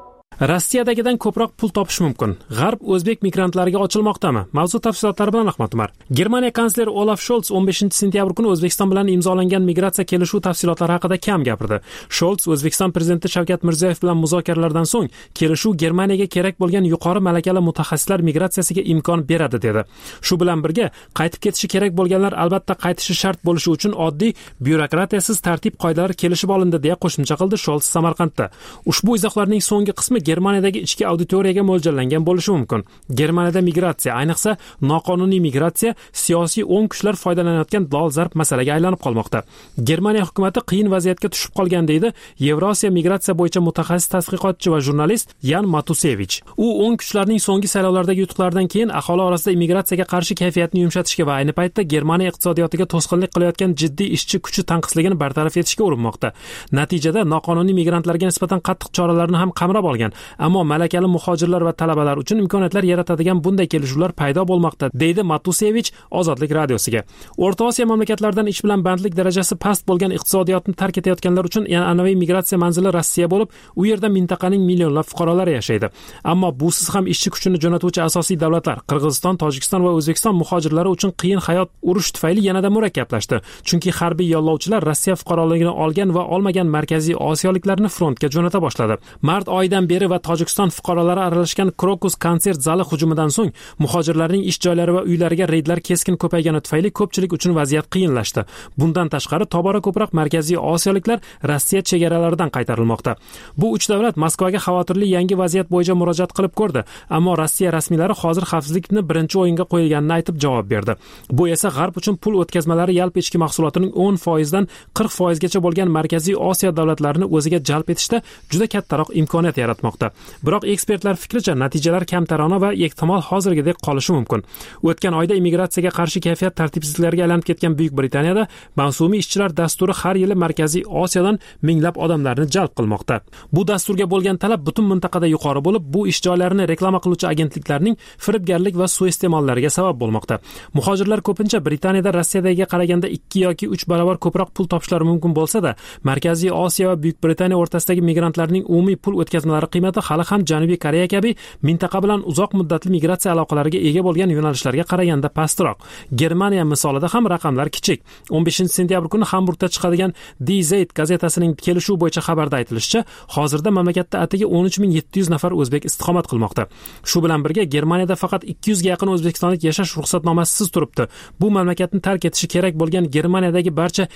Rossiyadagidan ko'proq pul topish mumkin. G'arb o'zbek migrantlariga ochilmoqdami? Mavzu tafsilotlari bilan Ahmad Umar. Germaniya kansleri Olaf Scholz 15-sentyabr kuni O'zbekiston bilan imzolangan migratsiya kelishuv tafsilotlari haqida kam gapirdi. Scholz O'zbekiston prezidenti Shavkat Mirziyoyev bilan muzokaralardan so'ng kelishuv Germaniyaga kerak bo'lgan yuqori malakali mutaxassislar migratsiyasiga imkon beradi dedi. Shu bilan birga qaytib ketishi kerak bo'lganlar albatta qaytishi shart bo'lishi uchun oddiy byurokratiyasiz tartib-qoidalar kelishib olindi deya qo'shimcha qildi Scholz Samarqandda. Ushbu izohlarning so'nggi qismi Germaniyadagi ichki auditoriyaga mo'ljallangan bo'lishi mumkin. Germaniyada migratsiya, ayniqsa noqonuniy migratsiya siyosiy o'ng kuchlar foydalanayotgan dolzarb masalaga aylanib qolmoqda. Germaniya hukumatı qiyin vaziyatga tushib qolgan deydi Yevrosiyo migratsiya bo'yicha mutaxassis tadqiqotchi va jurnalist Yan Matusevich. U o'ng kuchlarning so'nggi saylovlardagi yutuqlaridan keyin aholi orasida immigratsiyaga qarshi kayfiyatni yumshatishga va ayni paytda Germaniya iqtisodiyotiga to'sqinlik qilayotgan jiddiy ishchi kuchi tanqisligini bartaraf etishga urinmoqda. Natijada noqonuniy migrantlarga nisbatan qattiq choralarni ham qamrab olgan, ammo malakali muhojirlar va talabalar uchun imkoniyatlar yaratadigan bunday kelishuvlar paydo bo'lmoqda, deydi Matusevich Ozodlik radiosiga. O'rta Osiyo mamlakatlaridan ish bilan bandlik darajasi past bo'lgan iqtisodiyotni tark etayotganlar uchun an'anaviy migratsiya manzili Rossiya bo'lib, u yerda mintaqaning millionlab fuqarolari yashaydi. Ammo busiz ham ishchi kuchini jo'natuvchi asosiy davlatlar Qirg'iziston, Tojikiston va O'zbekiston muhojirlari uchun qiyin hayot urush tufayli yanada murakkablashdi. Chunki harbiy yollovchilar Rossiya fuqaroligini olgan va olmagan markaziy osiyoliklarni frontga jo'nata boshladi. Mart oyidan beri va Tojikiston fuqarolari aralashgan Krokus konsert zali hujumidan so'ng muhojirlarning ish joylari va uylariga reydlar keskin ko'paygani tufayli ko'pchilik uchun vaziyat qiyinlashdi. Bundan tashqari tobora ko'proq markaziy osiyoliklar Rossiya chegaralaridan qaytarilmoqda. Bu uch davlat Moskvaga xavotirli yangi vaziyat bo'yicha murojaat qilib ko'rdi, ammo Rossiya rasmiylari hozir xavfsizlikni birinchi o'yinga qo'yilganini aytib javob berdi. Bu esa G'arb uchun pul o'tkazmalari yalp ichki mahsulotining 10% dan 40% gacha bo'lgan markaziy Osiyo davlatlarini o'ziga jalb etishda juda kattaroq imkoniyat yaratmoqda. Biroq ekspertlar fikricha natijalar kamtarona va ehtimol hozirgidek qolishi mumkin. O'tgan oyda immigratsiyaga qarshi kayfiyat tartibsizliklarga aylanib ketgan Buyuk Britaniyada mavsumiy ishchilar dasturi har yili markaziy Osiyodan minglab odamlarni jalb qilmoqda. Bu dasturga bo'lgan talab butun mintaqada yuqori bo'lib, bu ish joylarini reklama qiluvchi agentliklarning firibgarlik va suiiste'mollariga sabab bo'lmoqda. Muhojirlar ko'pincha Britaniyada Rossiyadagiga qaraganda 2 yoki 3 barobar ko'proq pul topishlari mumkin bo'lsa-da, Markaziy Osiyo va Buyuk Britaniya o'rtasidagi migrantlarning umumiy pul o'tkazmalari qiymati hali ham Janubiy Koreya kabi mintaqa bilan uzoq muddatli migratsiya aloqalariga ega bo'lgan yo'nalishlarga qaraganda pastroq. Germaniya misolida ham raqamlar kichik. 15-sentyabr kuni Hamburgda chiqadigan Die Zeit gazetasining kelishuv bo'yicha xabarda aytilishicha, hozirda mamlakatda atigi 13700 nafar o'zbek istiqomat qilmoqda. Shu bilan birga Germaniyada faqat 200 ga yaqin o'zbekistonlik yashash ruxsatnomasisiz turibdi. Bu mamlakatni tark etishi kerak bo'lgan Germaniyadagi barcha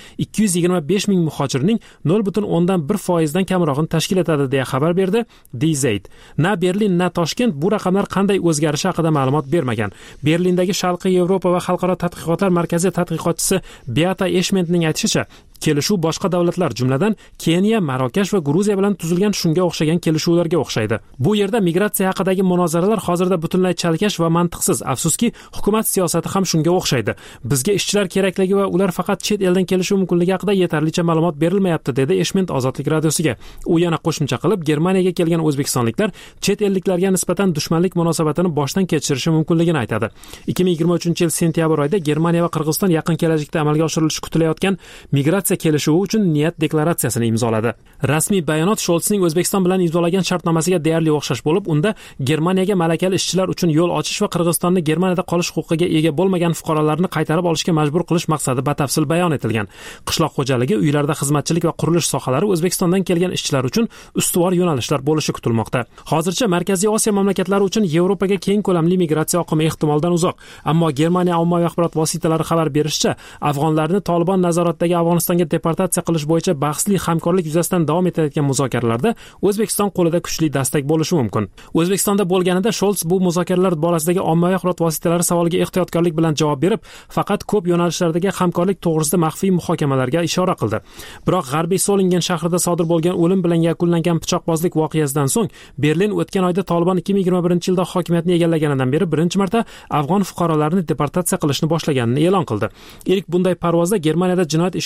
225 ming muhojirning 0.1% dan kamrog'ini tashkil etadi deya xabar berdi Die Zeit. Na Berlin, na Toshkent bu raqamlar qanday o'zgarishi haqida ma'lumot bermagan. Berlindagi Sharqiy Yevropa va xalqaro tadqiqotlar markazi tadqiqotchisi Beata Eschmentning aytishicha, kelishuv boshqa davlatlar, jumladan Keniya, Marokash va Gruziya bilan tuzilgan shunga o'xshagan kelishuvlarga o'xshaydi. Bu yerda migratsiya haqidagi munozaralar hozirda butunlay chalkash va mantiqsiz. Afsuski, hukumat siyosati ham shunga o'xshaydi. Bizga ishchilar kerakligi va ular faqat chet eldan kelishi mumkinligi haqida yetarlicha ma'lumot berilmayapti, dedi Eshment Ozodlik radiosiga. U yana qo'shimcha qilib, Germaniyaga kelgan o'zbekistonliklar chet elliklarga nisbatan dushmanlik munosabatini boshdan kechirishi mumkinligini aytadi. 2023-yil sentyabr oyida Germaniya va Qirg'iziston yaqin kelajakda amalga oshirilishi kutilayotgan migratsiya kelishuvi uchun niyat deklaratsiyasini imzoladi. Rasmiy bayonot Scholzning O'zbekiston bilan imzolagan shartnomasiga deyarli o'xshash bo'lib, unda Germaniyaga malakali ishchilar uchun yo'l ochish va Qirg'izistonni Germaniyada qolish huquqiga ega bo'lmagan fuqarolarni qaytarib olishga majbur qilish maqsadi batafsil bayon etilgan. Qishloq xo'jaligi, uylarda xizmatchilik va qurilish sohalari O'zbekistondan kelgan ishchilar uchun ustuvor yo'nalishlar bo'lishi kutilmoqda. Hozircha Markaziy Osiyo mamlakatlari uchun Yevropaga keng ko'lamli migratsiya oqimi ehtimoldan uzoq, ammo Germaniya ommaviy axborot vositalari xabar berishicha, afg'onlarni Tolibon nazoratidagi Afg'onistonga deportatsiya qilish bo'yicha bahsli hamkorlik yuzasidan davom etayotgan muzokaralarda O'zbekiston qo'lida kuchli dastak bo'lishi mumkin. O'zbekistonda bo'lganida Scholz bu muzokaralar borasidagi ommaviy axborot vositalari savoliga ehtiyotkorlik bilan javob berib, faqat ko'p yo'nalishlardagi hamkorlik to'g'risida maxfiy muhokamalarga ishora qildi. Biroq G'arbiy Solingen shahrida sodir bo'lgan o'lim bilan yakunlangan pichoqbozlik voqeasidan so'ng Berlin o'tgan oyda Tolibon 2021-yilda hokimiyatni egallaganidan beri birinchi marta afg'on fuqarolarini deportatsiya qilishni boshlaganini e'lon qildi. Ilk bunday parvozda Germaniyada jinoyat ishi bo'lgan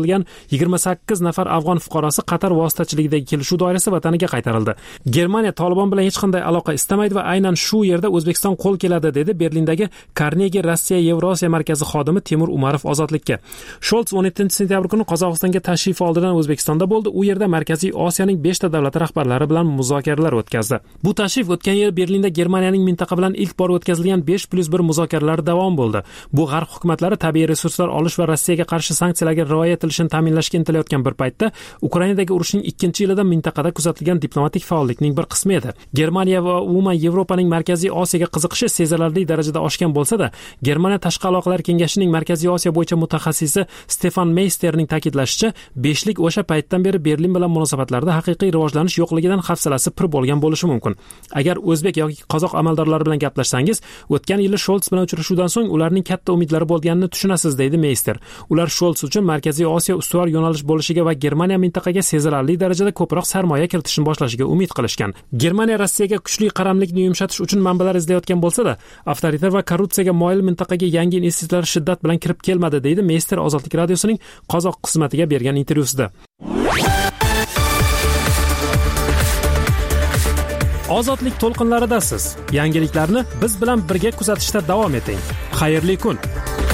qilgan 28 nafar afg'on fuqarosi Qatar vositachiligidagi kelishuv doirasida vataniga qaytarildi. Germaniya Tolibon bilan hech qanday aloqa istamaydi va aynan shu yerda O'zbekiston qo'l keladi, dedi Berlindagi Carnegie Rossiya Yevrosiya markazi xodimi Temur Umarov Ozodlikka. Scholz 17-sentyabr kuni Qozog'istonga tashrif oldidan O'zbekistonda bo'ldi. U yerda Markaziy Osiyoning 5 ta davlati rahbarlari bilan muzokaralar o'tkazdi. Bu tashrif o'tgan yil Berlinda Germaniyaning mintaqa bilan ilk bor o'tkazilgan 5+1 muzokaralari davom bo'ldi. Bu g'arb hukumatlari tabiiy resurslar olish va Rossiyaga qarshi sanksiyalarga rioya etilishini ta'minlashga intilayotgan bir paytda Ukrainadagi urushning 2-yilida mintaqada kuzatilgan diplomatik faollikning bir qismi edi. Germaniya va umuman Yevropaning Markaziy Osiyoga qiziqishi sezilarli darajada oshgan bo'lsa-da, Germaniya Tashqi aloqalar kengashining Markaziy Osiyo bo'yicha mutaxassisi Stefan Meisterning ta'kidlashicha, beshlik o'sha paytdan beri Berlin bilan munosabatlarda haqiqiy rivojlanish yo'qligidan hafsalasi pir bo'lgan bo'lishi mumkin. Agar o'zbek yoki qozoq amaldorlari bilan gaplashsangiz, o'tgan yili Scholz bilan uchrashuvdan so'ng ularning katta umidlari bo'lganini tushunasiz, deydi Meister. Ular Scholz uchun Markaziy Osiyo ustuvor yo'nalish bo'lishiga va Germaniya mintaqaga sezilarli darajada ko'proq sarmoya kiritishni boshlashiga umid qilishgan. Germaniya Rossiyaga kuchli qaramlikni yumshatish uchun manbalar izlayotgan bo'lsa-da, avtoritar va korrupsiyaga moyil mintaqaga yangi investitsiyalar shiddat bilan kirib kelmadi, deydi Meister Ozodlik radiosining qozoq xizmatiga bergan intervyusida. Ozodlik to'lqinlaridasiz. Yangiliklarni biz bilan birga kuzatishda davom eting. Xayrli kun.